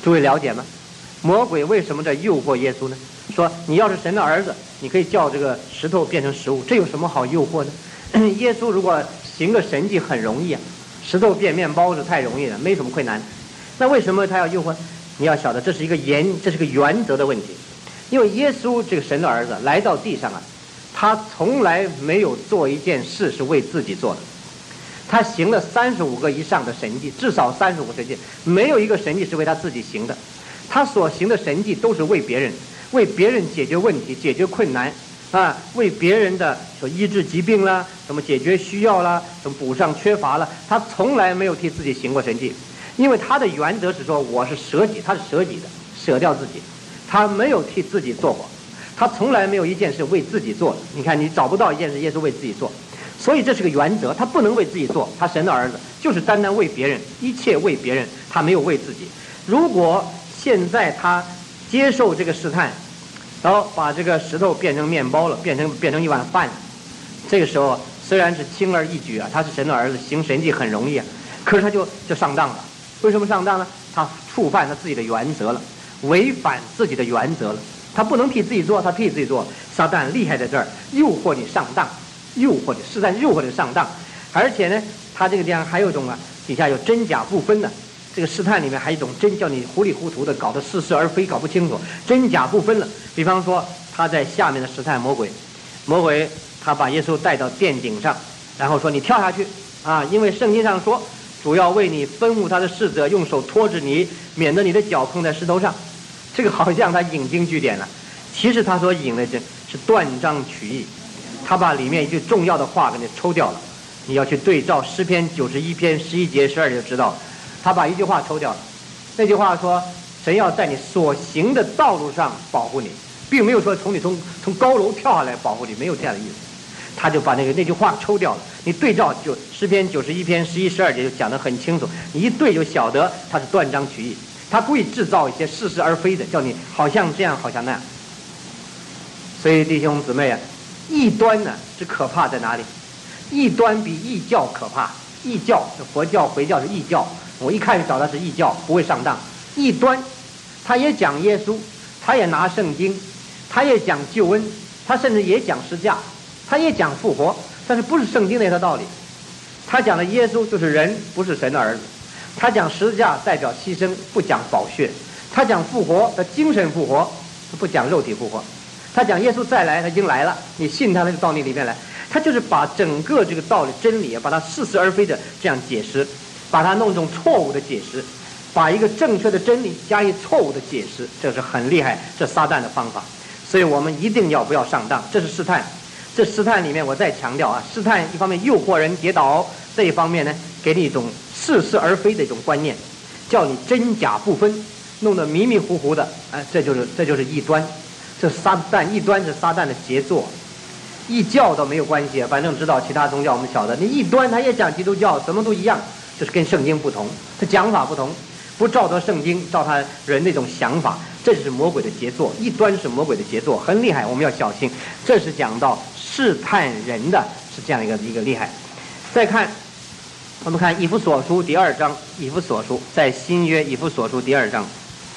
诸位了解吗？魔鬼为什么在诱惑耶稣呢？说你要是神的儿子，你可以叫这个石头变成食物，这有什么好诱惑呢？耶稣如果行个神迹很容易啊，石头变面包是太容易了，没什么困难。那为什么他要诱惑？你要晓得，这是一个原，这是个原则的问题。因为耶稣这个神的儿子来到地上啊，他从来没有做一件事是为自己做的。他行了三十五个以上的神迹，至少三十五个神迹，没有一个神迹是为他自己行的。他所行的神迹都是为别人，为别人解决问题、解决困难啊，为别人的说医治疾病啦，什么解决需要啦，什么补上缺乏了，他从来没有替自己行过神迹。因为他的原则是说我是舍己，他是舍己的，舍掉自己，他没有替自己做过，他从来没有一件事为自己做的。你看，你找不到一件事耶稣为自己做，所以这是个原则，他不能为自己做，他神的儿子就是单单为别人，一切为别人，他没有为自己。如果现在他接受这个试探，然后把这个石头变成面包了，变成变成一碗饭，这个时候虽然是轻而易举啊，他是神的儿子，行神迹很容易啊，可是他就就上当了。为什么上当呢？他触犯他自己的原则了，违反自己的原则了。他不能替自己做，他替自己做。撒旦厉害在这儿，诱惑你上当，诱惑你，试探诱惑你上当。而且呢，他这个地方还有一种啊，底下有真假不分的。这个试探里面还有一种真，叫你糊里糊涂的，搞得似是而非，搞不清楚，真假不分了。比方说，他在下面的试探魔鬼，魔鬼他把耶稣带到殿顶上，然后说你跳下去啊，因为圣经上说，主要为你吩咐他的使者用手托着你，免得你的脚碰在石头上。这个好像他引经据典了，其实他所引的这是断章取义，他把里面一句重要的话给你抽掉了。你要去对照诗篇九十一篇十一节十二节就知道了。他把一句话抽掉了，那句话说神要在你所行的道路上保护你，并没有说从你从从高楼跳下来保护你，没有这样的意思。他就把那个那句话抽掉了。你对照就诗篇九十一篇十一十二节就讲得很清楚，你一对就晓得他是断章取义，他故意制造一些似是而非的，叫你好像这样好像那样。所以弟兄姊妹啊，异端呢是可怕在哪里？异端比异教可怕。异教是佛教、回教是异教，我一看就找他是异教，不会上当。异端，他也讲耶稣，他也拿圣经，他也讲救恩，他甚至也讲十架，他也讲复活，但是不是圣经那套道理。他讲的耶稣就是人，不是神的儿子。他讲十字架代表牺牲，不讲宝血。他讲复活的精神复活，不讲肉体复活。他讲耶稣再来，他已经来了，你信他，他就到你里面来。他就是把整个这个道理真理把它似是而非的这样解释，把它弄一种错误的解释，把一个正确的真理加以错误的解释，这是很厉害，这撒旦的方法。所以我们一定要不要上当，这是试探。这试探里面我再强调啊，试探一方面诱惑人跌倒，这一方面呢给你一种似是而非的一种观念，叫你真假不分，弄得迷迷糊糊的，哎，这就是这就是异端。这撒旦异端是撒旦的杰作。异教倒没有关系，反正知道其他宗教我们晓得，你异端他也讲基督教，什么都一样，就是跟圣经不同，他讲法不同，不照着圣经，照他人那种想法，这是魔鬼的杰作。异端是魔鬼的杰作，很厉害，我们要小心。这是讲到试探人的，是这样一个一个厉害。再看，我们看以弗所书第二章，以弗所书在新约以弗所书第二章，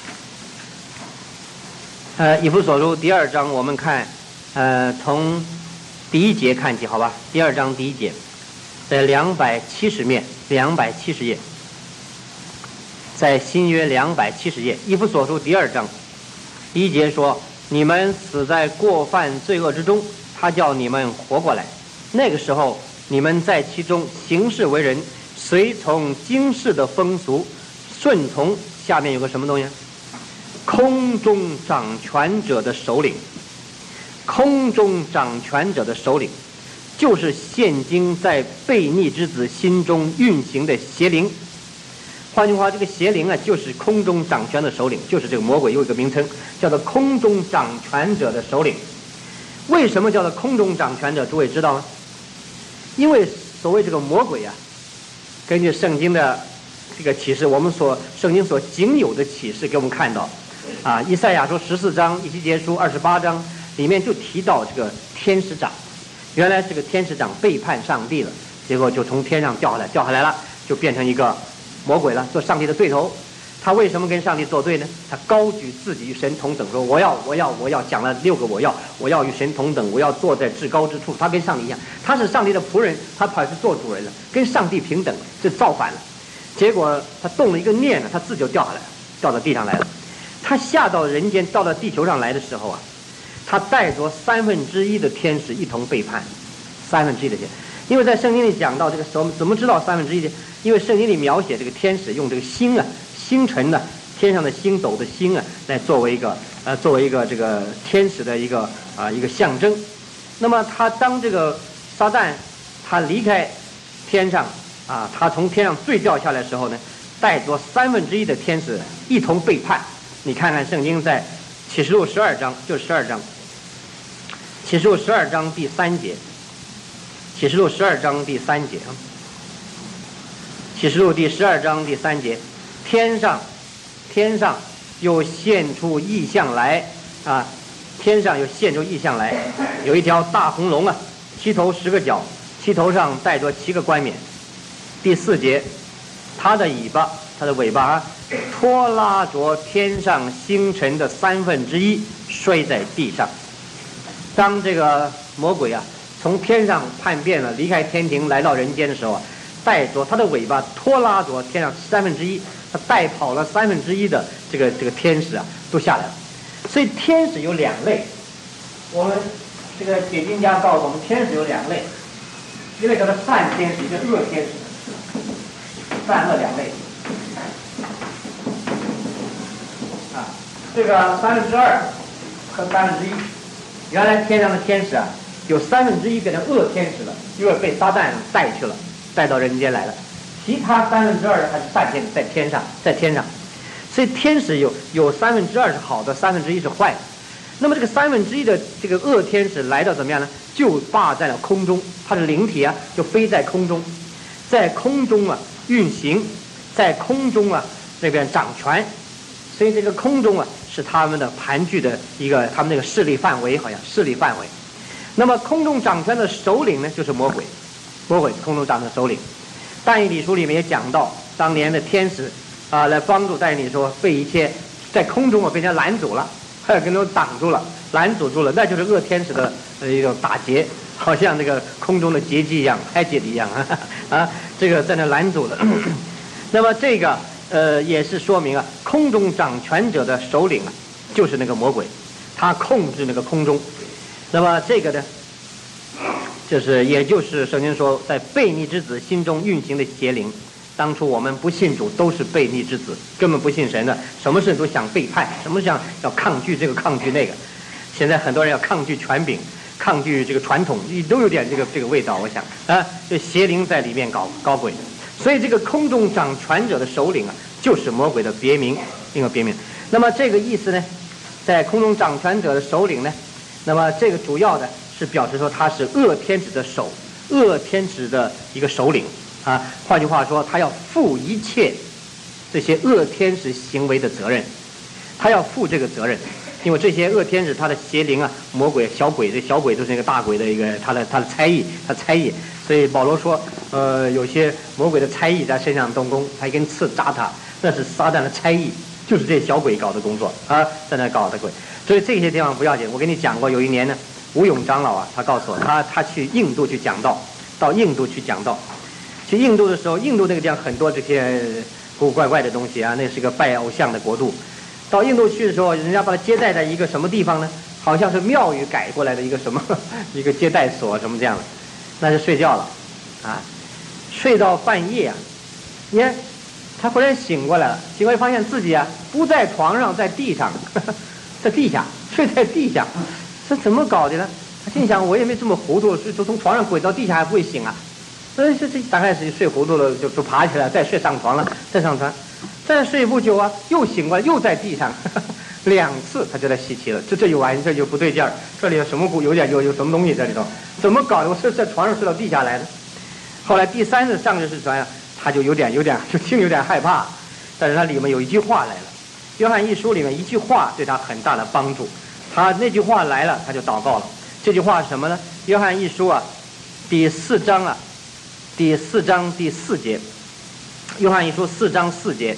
呃，以弗所书第二章，我们看，呃，从第一节看起，好吧？第二章第一节，在两百七十面，两百七十页，在新约两百七十页，以弗所书第二章，第一节说：“你们死在过犯罪恶之中，他叫你们活过来。那个时候，你们在其中行事为人，随从今世的风俗，顺从下面有个什么东西？空中掌权者的首领。”空中掌权者的首领，就是现今在悖逆之子心中运行的邪灵。换句话，这个邪灵啊，就是空中掌权的首领，就是这个魔鬼有一个名称，叫做空中掌权者的首领。为什么叫做空中掌权者？诸位知道吗？因为所谓这个魔鬼啊，根据圣经的这个启示，我们所圣经所仅有的启示给我们看到，啊，以赛亚书十四章、以西结书二十八章。里面就提到这个天使长，原来这个天使长背叛上帝了，结果就从天上掉下来，掉下来了，就变成一个魔鬼了，做上帝的对头。 他为什么跟上帝作对呢？他高举自己与神同等，说我要我要我要，讲了六个我要，我要与神同等，我要坐在至高之处。他跟上帝一样，他是上帝的仆人，他跑去做主人了，跟上帝平等，这造反了。结果他动了一个念呢，他自己就掉下来了，掉到地上来了。他下到人间，到到地球上来的时候啊，他带着三分之一的天使一同背叛，三分之一的天。因为在圣经里讲到这个时候，怎么知道三分之一的？因为圣经里描写这个天使用这个星啊。星辰呢，天上的星斗的星啊，来作为一个呃，作为一个这个天使的一个啊、呃、一个象征。那么他当这个撒旦他离开天上啊，他从天上坠掉下来的时候呢，带着三分之一的天使一同背叛。你看看圣经在启示录十二章，就十二章，启示录十二章第三节，启示录十二章第三节啊，启示录第十二章第三节。天上，天上又现出异象来啊！天上又现出异象来，有一条大红龙啊，七头十个角，七头上带着七个冠冕。第四节，它的尾巴，它的尾巴啊，拖拉着天上星辰的三分之一，摔在地上。当这个魔鬼啊从天上叛变了，离开天庭来到人间的时候啊，带着它的尾巴拖拉着天上三分之一。他带跑了三分之一的这个这个天使啊，都下来了。所以天使有两类，我们这个解经家告诉我们，天使有两类，一类叫做善天使，一个恶天使，善恶两类。啊，这个三分之二和三分之一，原来天上的天使啊，有三分之一变成恶天使了，因为被撒旦带去了，带到人间来了。其他三分之二还是善天使，在天上，在天上，所以天使有有三分之二是好的，三分之一是坏的。那么这个三分之一的这个恶天使来到怎么样呢？就霸在了空中，它的灵体啊就飞在空中，在空中啊运行，在空中啊那边掌权，所以这个空中啊是他们的盘踞的一个他们那个势力范围，好像势力范围。那么空中掌权的首领呢，就是魔鬼，魔鬼空中掌权的首领。但以理书里面也讲到，当年的天使啊、呃、来帮助但以理说，被一切在空中啊被人家拦阻了，还有跟他挡住了，拦阻住了，那就是恶天使的一种打劫，好像那个空中的劫机一样，拍劫一样啊啊，这个在那拦阻了。那么这个呃也是说明啊，空中掌权者的首领啊，就是那个魔鬼，他控制那个空中。那么这个呢？就是，也就是圣经说，在悖逆之子心中运行的邪灵。当初我们不信主，都是悖逆之子，根本不信神的，什么事都想背叛，什么想要抗拒这个抗拒那个。现在很多人要抗拒权柄，抗拒这个传统，都有点这个这个味道。我想啊，这邪灵在里面搞搞鬼，所以这个空中掌权者的首领啊，就是魔鬼的别名，一个别名。那么这个意思呢，在空中掌权者的首领呢，那么这个主要的。是表示说他是恶天使的首，恶天使的一个首领啊。换句话说，他要负一切这些恶天使行为的责任，他要负这个责任，因为这些恶天使他的邪灵啊、魔鬼、小鬼，这小鬼都是那个大鬼的一个他的他的差役，他差役。所以保罗说，呃，有些魔鬼的差役在身上动工，他一根刺扎他，那是撒旦的差役，就是这小鬼搞的工作啊，在那搞的鬼。所以这些地方不要紧。我跟你讲过，有一年呢。吴勇长老啊，他告诉我，他他去印度去讲道，到印度去讲道。去印度的时候，印度那个地方很多这些古古怪怪的东西啊，那是个拜偶像的国度。到印度去的时候，人家把他接待在一个什么地方呢？好像是庙宇改过来的一个什么一个接待所什么这样的，那就睡觉了，啊，睡到半夜啊，你看他忽然醒过来了，醒过来发现自己啊不在床上，在地上，呵呵在地下睡在地下。这怎么搞的呢？他心想，我也没这么糊涂，就从床上滚到地下还不会醒啊。所以这这大概是睡糊涂了，就就爬起来，再睡上床了，再上床，再睡不久啊，又醒过来，又在地上，呵呵两次他就在稀奇了，这这有完这就不对劲儿，这里有什么股有点有有什么东西在里头，怎么搞的？我是在床上睡到地下来的。后来第三次上去是船呀，他就有点有点就听有点害怕，但是他里面有一句话来了，约翰一书里面一句话对他很大的帮助。他那句话来了，他就祷告了。这句话是什么呢？约翰一书啊，第四章啊，第四章第四节。约翰一书四章四节，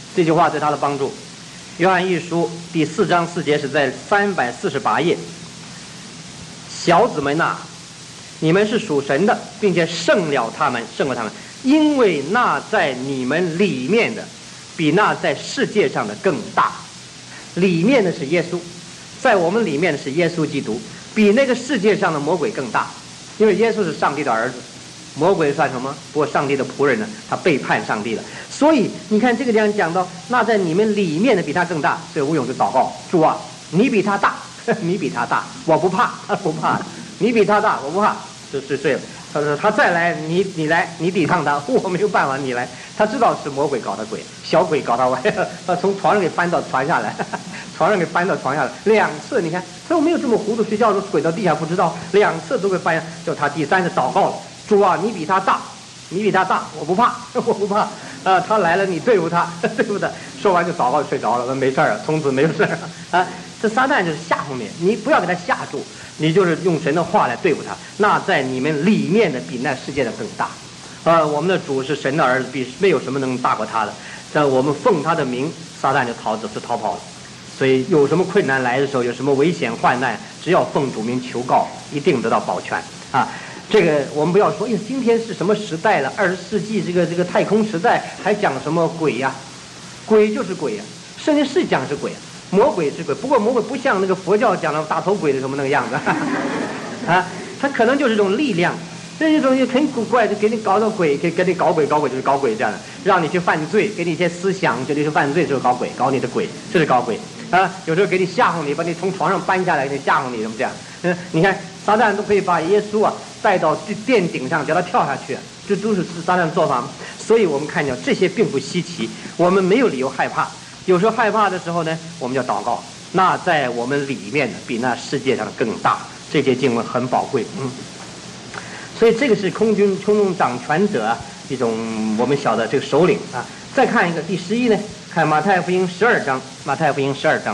这句话对他的帮助。约翰一书第四章四节是在三百四十八页。小子们呐，你们是属神的，并且胜了他们，胜了他们，因为那在你们里面的，比那在世界上的更大。里面的是耶稣，在我们里面的是耶稣基督，比那个世界上的魔鬼更大。因为耶稣是上帝的儿子，魔鬼算什么？不过上帝的仆人呢，他背叛上帝了。所以你看这个地方讲到，那在你们里面的比他更大。所以吴勇就祷告：主啊，你比他大，你比他大，我不怕，他不怕，你比他大，我不怕，就睡睡了。他说他再来，你你来，你抵抗他，我没有办法，你来。他知道是魔鬼搞的鬼，小鬼搞他玩，他从床上给翻到床下来，床上给翻到床下来两次。你看，他又没有这么糊涂，睡觉都滚到地下不知道，两次都给翻下。就他第三次祷告了：主啊，你比他大，你比他大，我不怕，我不怕。啊，他来了，你对付他，对付他。说完就祷告睡着了，没事儿，从此没有事儿啊。这撒旦就是吓唬你，你不要给他吓住，你就是用神的话来对付他。那在你们里面的比那世界的更大。呃，我们的主是神的儿子，比没有什么能大过他的。但我们奉他的名，撒旦就逃走，就逃跑了。所以有什么困难来的时候，有什么危险患难，只要奉主名求告，一定得到保全啊。这个我们不要说，哎，今天是什么时代了？二十世纪这个这个太空时代，还讲什么鬼呀、啊？鬼就是鬼呀、啊，圣经是讲是鬼、啊，魔鬼是鬼。不过魔鬼不像那个佛教讲的大头鬼的什么那个样子，啊，它可能就是一种力量。这一种也很古怪，就给你搞到鬼，给给你搞鬼，搞鬼就是搞鬼这样的，让你去犯罪，给你一些思想，就你是犯罪就是搞鬼，搞你的鬼，这是搞鬼啊。有时候给你吓唬你，把你从床上搬下来，给你吓唬你，怎么这样？嗯，你看撒旦都可以把耶稣啊带到殿顶上，叫他跳下去，这都是撒旦做法。所以我们看见这些并不稀奇，我们没有理由害怕。有时候害怕的时候呢，我们要祷告。那在我们里面的比那世界上的更大，这些经文很宝贵，嗯。所以这个是空军空中掌权者、啊、一种我们晓得这个首领啊。再看一个第十一呢，看马太福音十二章，马太福音十二章，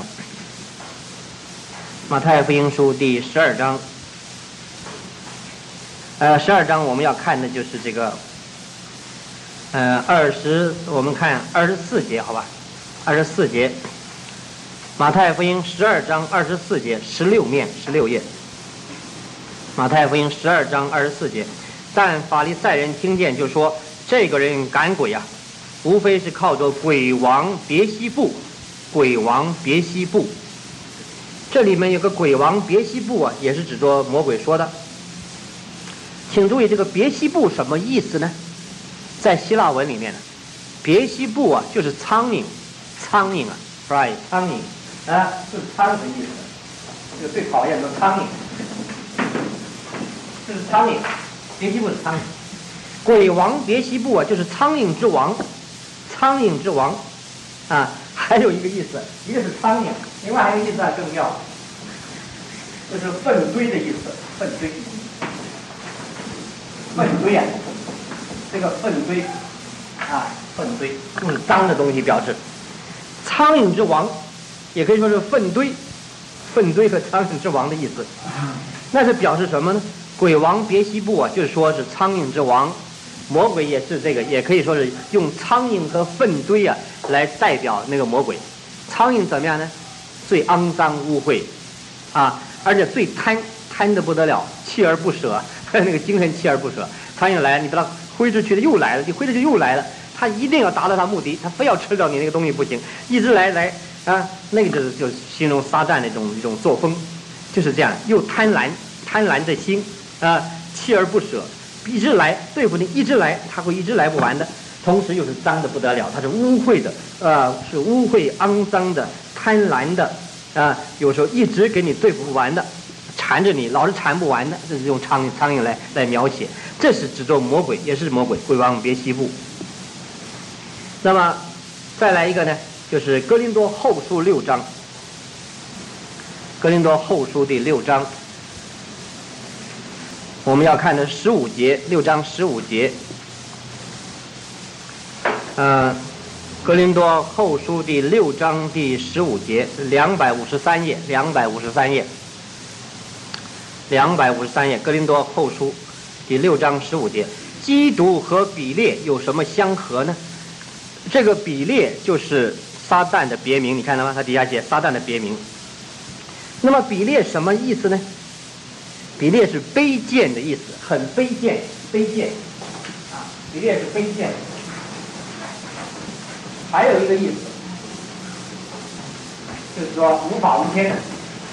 马太福音书第十二章，呃，十二章我们要看的就是这个，呃，二十，我们看二十四节，好吧，二十四节，马太福音十二章二十四节，十六面，十六页。马太福音十二章二十四节，但法利赛人听见就说：“这个人赶鬼呀、啊，无非是靠着鬼王别西卜，鬼王别西卜。”这里面有个鬼王别西卜啊，也是指着魔鬼说的。请注意，这个别西卜什么意思呢？在希腊文里面呢，别西卜啊就是苍蝇，苍蝇啊 ，fly 苍蝇啊，是苍蝇的意思，这个最讨厌的苍蝇。这是苍蝇，别西卜是苍蝇，鬼王别西卜啊，就是苍蝇之王，苍蝇之王，啊，还有一个意思，一个是苍蝇，另外还有一个意思啊更妙，就是粪堆的意思，粪堆，粪堆啊，这个粪堆，啊，粪堆用脏的东西表示，苍蝇之王，也可以说是粪堆，粪堆和苍蝇之王的意思，那是表示什么呢？鬼王别西卜啊，就是说是苍蝇之王，魔鬼也是这个，也可以说是用苍蝇和粪堆啊来代表那个魔鬼。苍蝇怎么样呢？最肮脏污秽，啊，而且最贪，贪得不得了，锲而不舍，那个精神锲而不舍。苍蝇来，你把它挥出去的又来了，你挥出去又来了，他一定要达到他目的，他非要吃掉你那个东西不行，一直来来啊，那个就是就形容撒旦的一种一种作风，就是这样，又贪婪，贪婪的心。啊，锲而不舍，一直来对付你，一直来，他会一直来不完的。同时又是脏的不得了，他是污秽的，呃，是污秽肮脏的、贪婪的，啊，有时候一直给你对付不完的，缠着你，老是缠不完的，这是用苍蝇苍蝇来来描写。这是指着魔鬼，也是魔鬼，鬼王别西卜。那么再来一个呢，就是哥林多后书六章，哥林多后书第六章。我们要看的十五节，六章十五节，呃，哥林多后书第六章第十五节，两百五十三页，两百五十三页，两百五十三页，哥林多后书第六章十五节，基督和比列有什么相合呢？ 这个比列就是撒旦的别名，你看到吗？它底下写撒旦的别名。那么比列什么意思呢？比列是卑贱的意思，很卑贱，卑贱啊，比列是卑贱。还有一个意思，就是说无法无天的，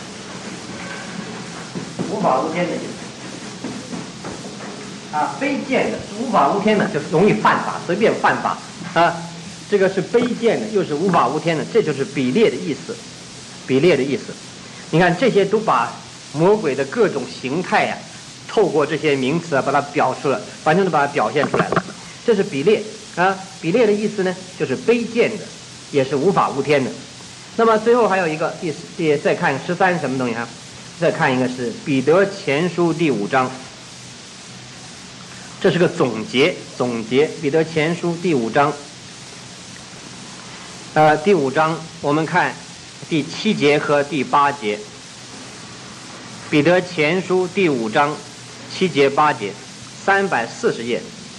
无法无天的意思。啊，卑贱的，无法无天的，就是容易犯法，随便犯法啊。这个是卑贱的，又是无法无天的，这就是比列的意思。比列的意思，你看这些都把魔鬼的各种形态呀、啊，透过这些名词啊，把它表出了，完全都把它表现出来了。这是比列啊，比列的意思呢，就是卑贱的，也是无法无天的。那么最后还有一个第第再看十三什么东西啊？再看一个是彼得前书第五章。这是个总结，总结彼得前书第五章，呃，第五章我们看第七节和第八节。彼得前书第五章七节八节，三百四十页。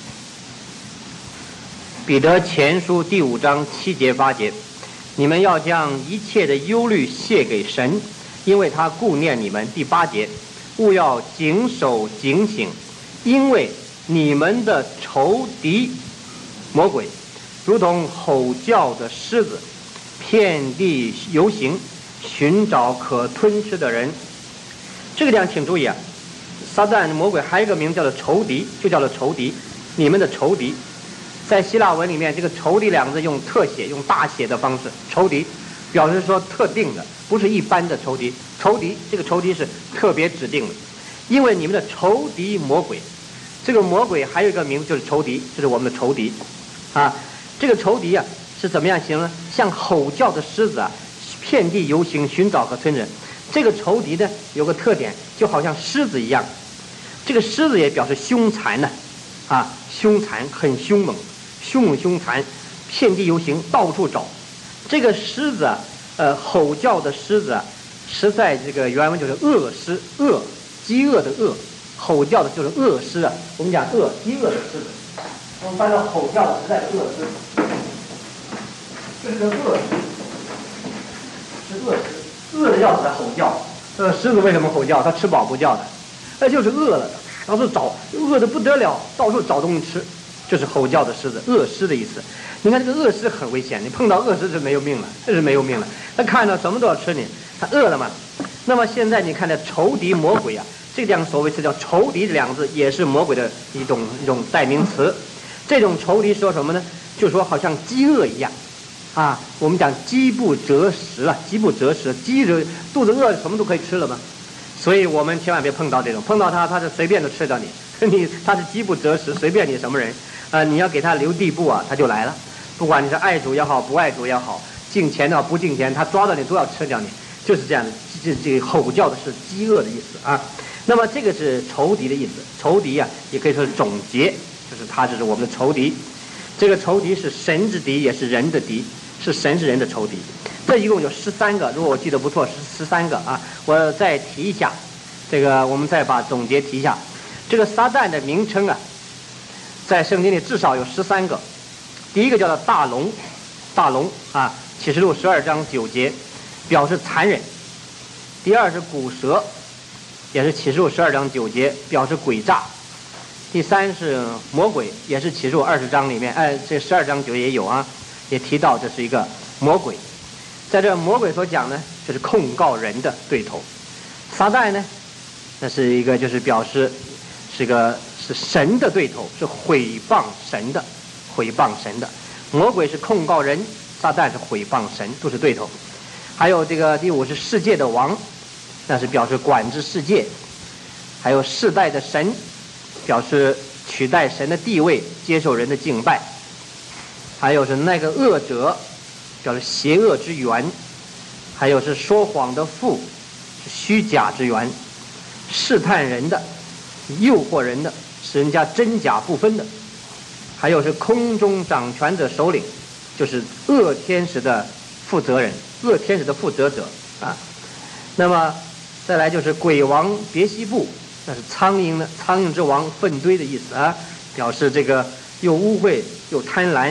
彼得前书第五章七节八节，你们要将一切的忧虑卸给神，因为他顾念你们。第八节，务要谨守警醒，因为你们的仇敌魔鬼如同吼叫的狮子，遍地游行，寻找可吞吃的人。这个地方请注意啊，撒旦魔鬼还有一个名叫做仇敌，就叫做仇敌，你们的仇敌。在希腊文里面，这个仇敌两个字用特写，用大写的方式，仇敌表示说特定的，不是一般的仇敌。仇敌这个仇敌是特别指定的，因为你们的仇敌魔鬼，这个魔鬼还有一个名字就是仇敌，就是我们的仇敌啊。这个仇敌啊是怎么样形容呢？像吼叫的狮子啊，遍地游行，寻找和吞人。这个仇敌呢有个特点，就好像狮子一样，这个狮子也表示凶残呢、啊，啊，凶残，很凶猛，凶猛凶残，遍地游行，到处找。这个狮子啊，呃，吼叫的狮子啊，实在这个原文就是饿狮，饿，饥饿的饿，吼叫的就是饿狮啊。我们讲饿，饥饿的狮子，我们翻到吼叫的实在是饿狮，这是个饿狮，是饿狮。饿的要死的吼叫，呃，狮子为什么吼叫？它吃饱不叫的，那就是饿了的，到处找，饿得不得了，到处找东西吃，就是吼叫的狮子，饿狮的意思。你看这个饿狮很危险，你碰到饿狮就没有命了，这是没有命了。他看到什么都要吃你，他饿了嘛。那么现在你看这仇敌魔鬼啊，这样所谓是叫仇敌这两个字，也是魔鬼的一种一种代名词。这种仇敌说什么呢？就说好像饥饿一样。啊，我们讲饥不择食啊，饥不择食，饥着肚子饿什么都可以吃了嘛，所以我们千万别碰到这种，碰到他他是随便就吃掉你，你他是饥不择食，随便你什么人，啊、呃，你要给他留地步啊，他就来了，不管你是爱主也好，不爱主也好，敬钱的不敬钱，他抓到你都要吃掉你，就是这样的，这这吼叫的是饥饿的意思啊。那么这个是仇敌的意思，仇敌啊也可以说是总结，就是他就是我们的仇敌，这个仇敌是神之敌，也是人的敌。是神是人的仇敌，这一共有十三个，如果我记得不错，是十三个啊。我再提一下，这个我们再把总结提一下。这个撒旦的名称啊，在圣经里至少有十三个。第一个叫做大龙，大龙啊，启示录十二章九节，表示残忍。第二是古蛇，也是启示录十二章九节，表示诡诈。第三是魔鬼，也是启示录二十章里面，哎，这十二章九节也有啊。也提到这是一个魔鬼，在这魔鬼所讲呢，就是控告人的对头。撒旦呢，那是一个就是表示是个是神的对头，是毁谤神的，毁谤神的。魔鬼是控告人，撒旦是毁谤神，都是对头。还有这个第五是世界的王，那是表示管制世界。还有世代的神，表示取代神的地位，接受人的敬拜。还有是那个恶者，表示邪恶之源；还有是说谎的父，是虚假之源；试探人的，诱惑人的，使人家真假不分的；还有是空中掌权的首领，就是恶天使的负责人，恶天使的负责者啊。那么再来就是鬼王别西卜，那是苍蝇的苍蝇之王粪堆的意思啊，表示这个又污秽又贪婪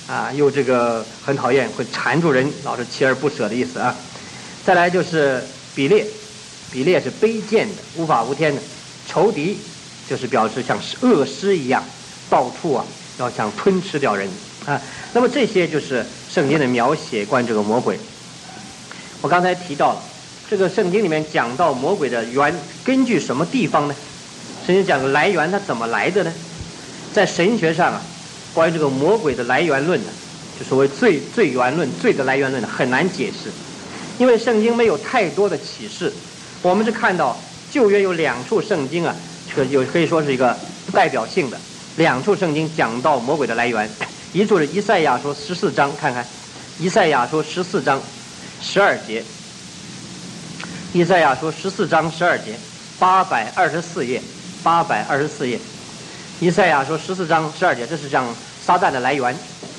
啊，又这个很讨厌，会缠住人，老是锲而不舍的意思啊。再来就是比列，比列是卑贱的，无法无天的。仇敌就是表示像恶狮一样，到处啊要想吞吃掉人啊。那么这些就是圣经的描写关于这个魔鬼。我刚才提到了这个圣经里面讲到魔鬼的源，根据什么地方呢？圣经讲来源，它怎么来的呢？在神学上啊，关于这个魔鬼的来源论呢，就所谓罪罪源论、罪的来源论呢，很难解释，因为圣经没有太多的启示。我们是看到旧约有两处圣经啊，这个有可以说是一个代表性的两处圣经讲到魔鬼的来源。一处是以赛亚书十四章，看看以赛亚书十四章十二节，以赛亚书十四章十二节，八百二十四页，八百二十四页。以赛亚书十四章十二节，这是讲撒旦的来源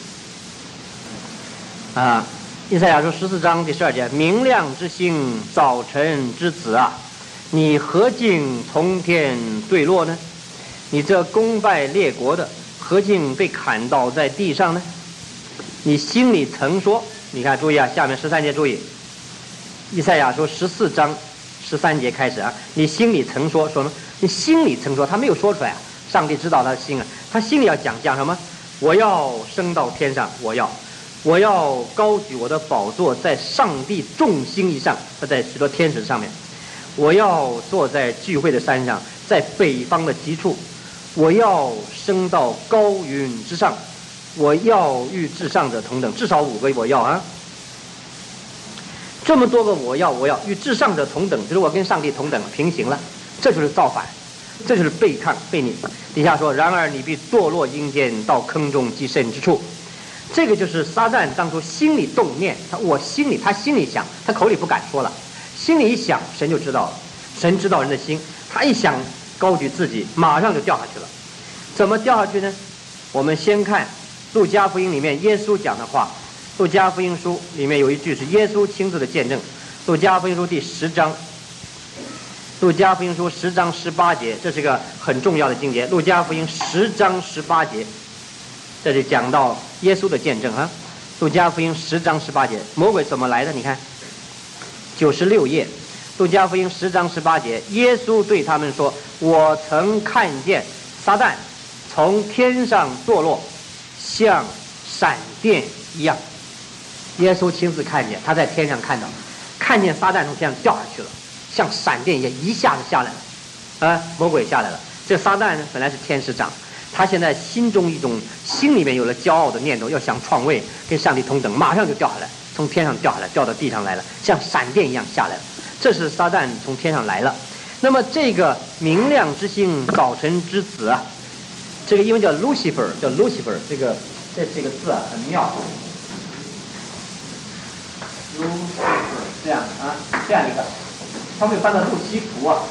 啊。以赛亚书十四章第十二节，明亮之星，早晨之子啊，你何竟从天坠落呢？你这攻败列国的，何竟被砍倒在地上呢？你心里曾说，你看注意啊，下面十三节注意，以赛亚书十四章十三节开始啊，你心里曾说，说什么？你心里曾说，他没有说出来啊。上帝知道他的心啊，他心里要讲讲什么？我要升到天上，我要，我要高举我的宝座在上帝众星以上，他在许多天使上面。我要坐在聚会的山上，在北方的极处。我要升到高云之上，我要与至上者同等，至少五个我要啊。这么多个我要，我要与至上者同等，就是我跟上帝同等平行了，这就是造反。这就是背抗背逆。底下说，然而你必堕落阴间，到坑中极深之处。这个就是撒旦当初心里动念，他我心里他心里想，他口里不敢说了，心里一想，神就知道了。神知道人的心，他一想高举自己，马上就掉下去了。怎么掉下去呢？我们先看路加福音里面耶稣讲的话。路加福音书里面有一句是耶稣亲自的见证。路加福音书第十章。路加福音书十章十八节，这是个很重要的经节。路加福音十章十八节，这里讲到耶稣的见证啊。路加福音十章十八节，魔鬼怎么来的？你看，九十六页，路加福音十章十八节，耶稣对他们说：“我曾看见撒旦从天上堕落，像闪电一样。”耶稣亲自看见，他在天上看到，看见撒旦从天上掉下去了。像闪电一样一下子下来了，啊，魔鬼下来了。这撒旦呢，本来是天使长，他现在心中一种心里面有了骄傲的念头，要想篡位，跟上帝同等，马上就掉下来，从天上掉下来，掉到地上来了，像闪电一样下来了。这是撒旦从天上来了。那么这个明亮之星，早晨之子啊，这个英文叫 Lucifer， 叫 Lucifer， 这个这这个字啊很妙 ，Lucifer 这样啊，这样一个。他会翻到路西弗啊，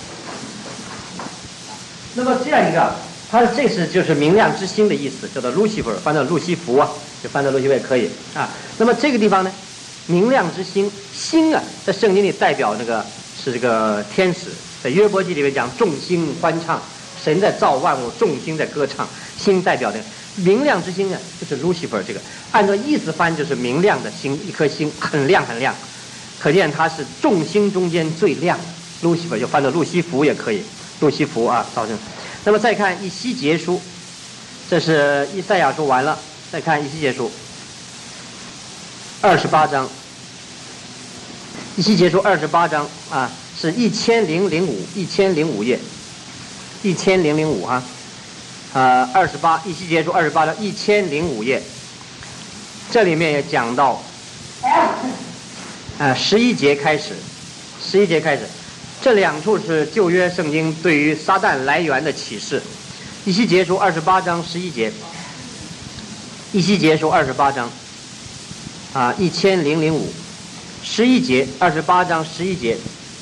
那么这样一个，它这是就是明亮之星的意思，叫做 Lucifer， 翻到路西弗啊，就翻到路西弗也可以啊。那么这个地方呢，明亮之星，星啊，在圣经里代表那个是这个天使，在约伯记里面讲众星欢唱，神在造万物，众星在歌唱，星代表的明亮之星啊，就是 Lucifer 这个，按照意思翻就是明亮的星，一颗星很亮很亮。可见它是众星中间最亮，路西弗就翻到路西弗也可以，路西弗啊，造成。那么再看以西结书，这是以赛亚书完了，再看以西结书二十八章，以西结书二十八章啊，是一千零零五一千零五页，一千零零五哈，呃二十八以西结书二十八章一千零五页，这里面也讲到。啊，十一节开始，十一节开始，这两处是旧约圣经对于撒旦来源的启示。以西结书二十八章十一节，以西结书二十八章，啊，一千零零五，十一节，二十八章十一节，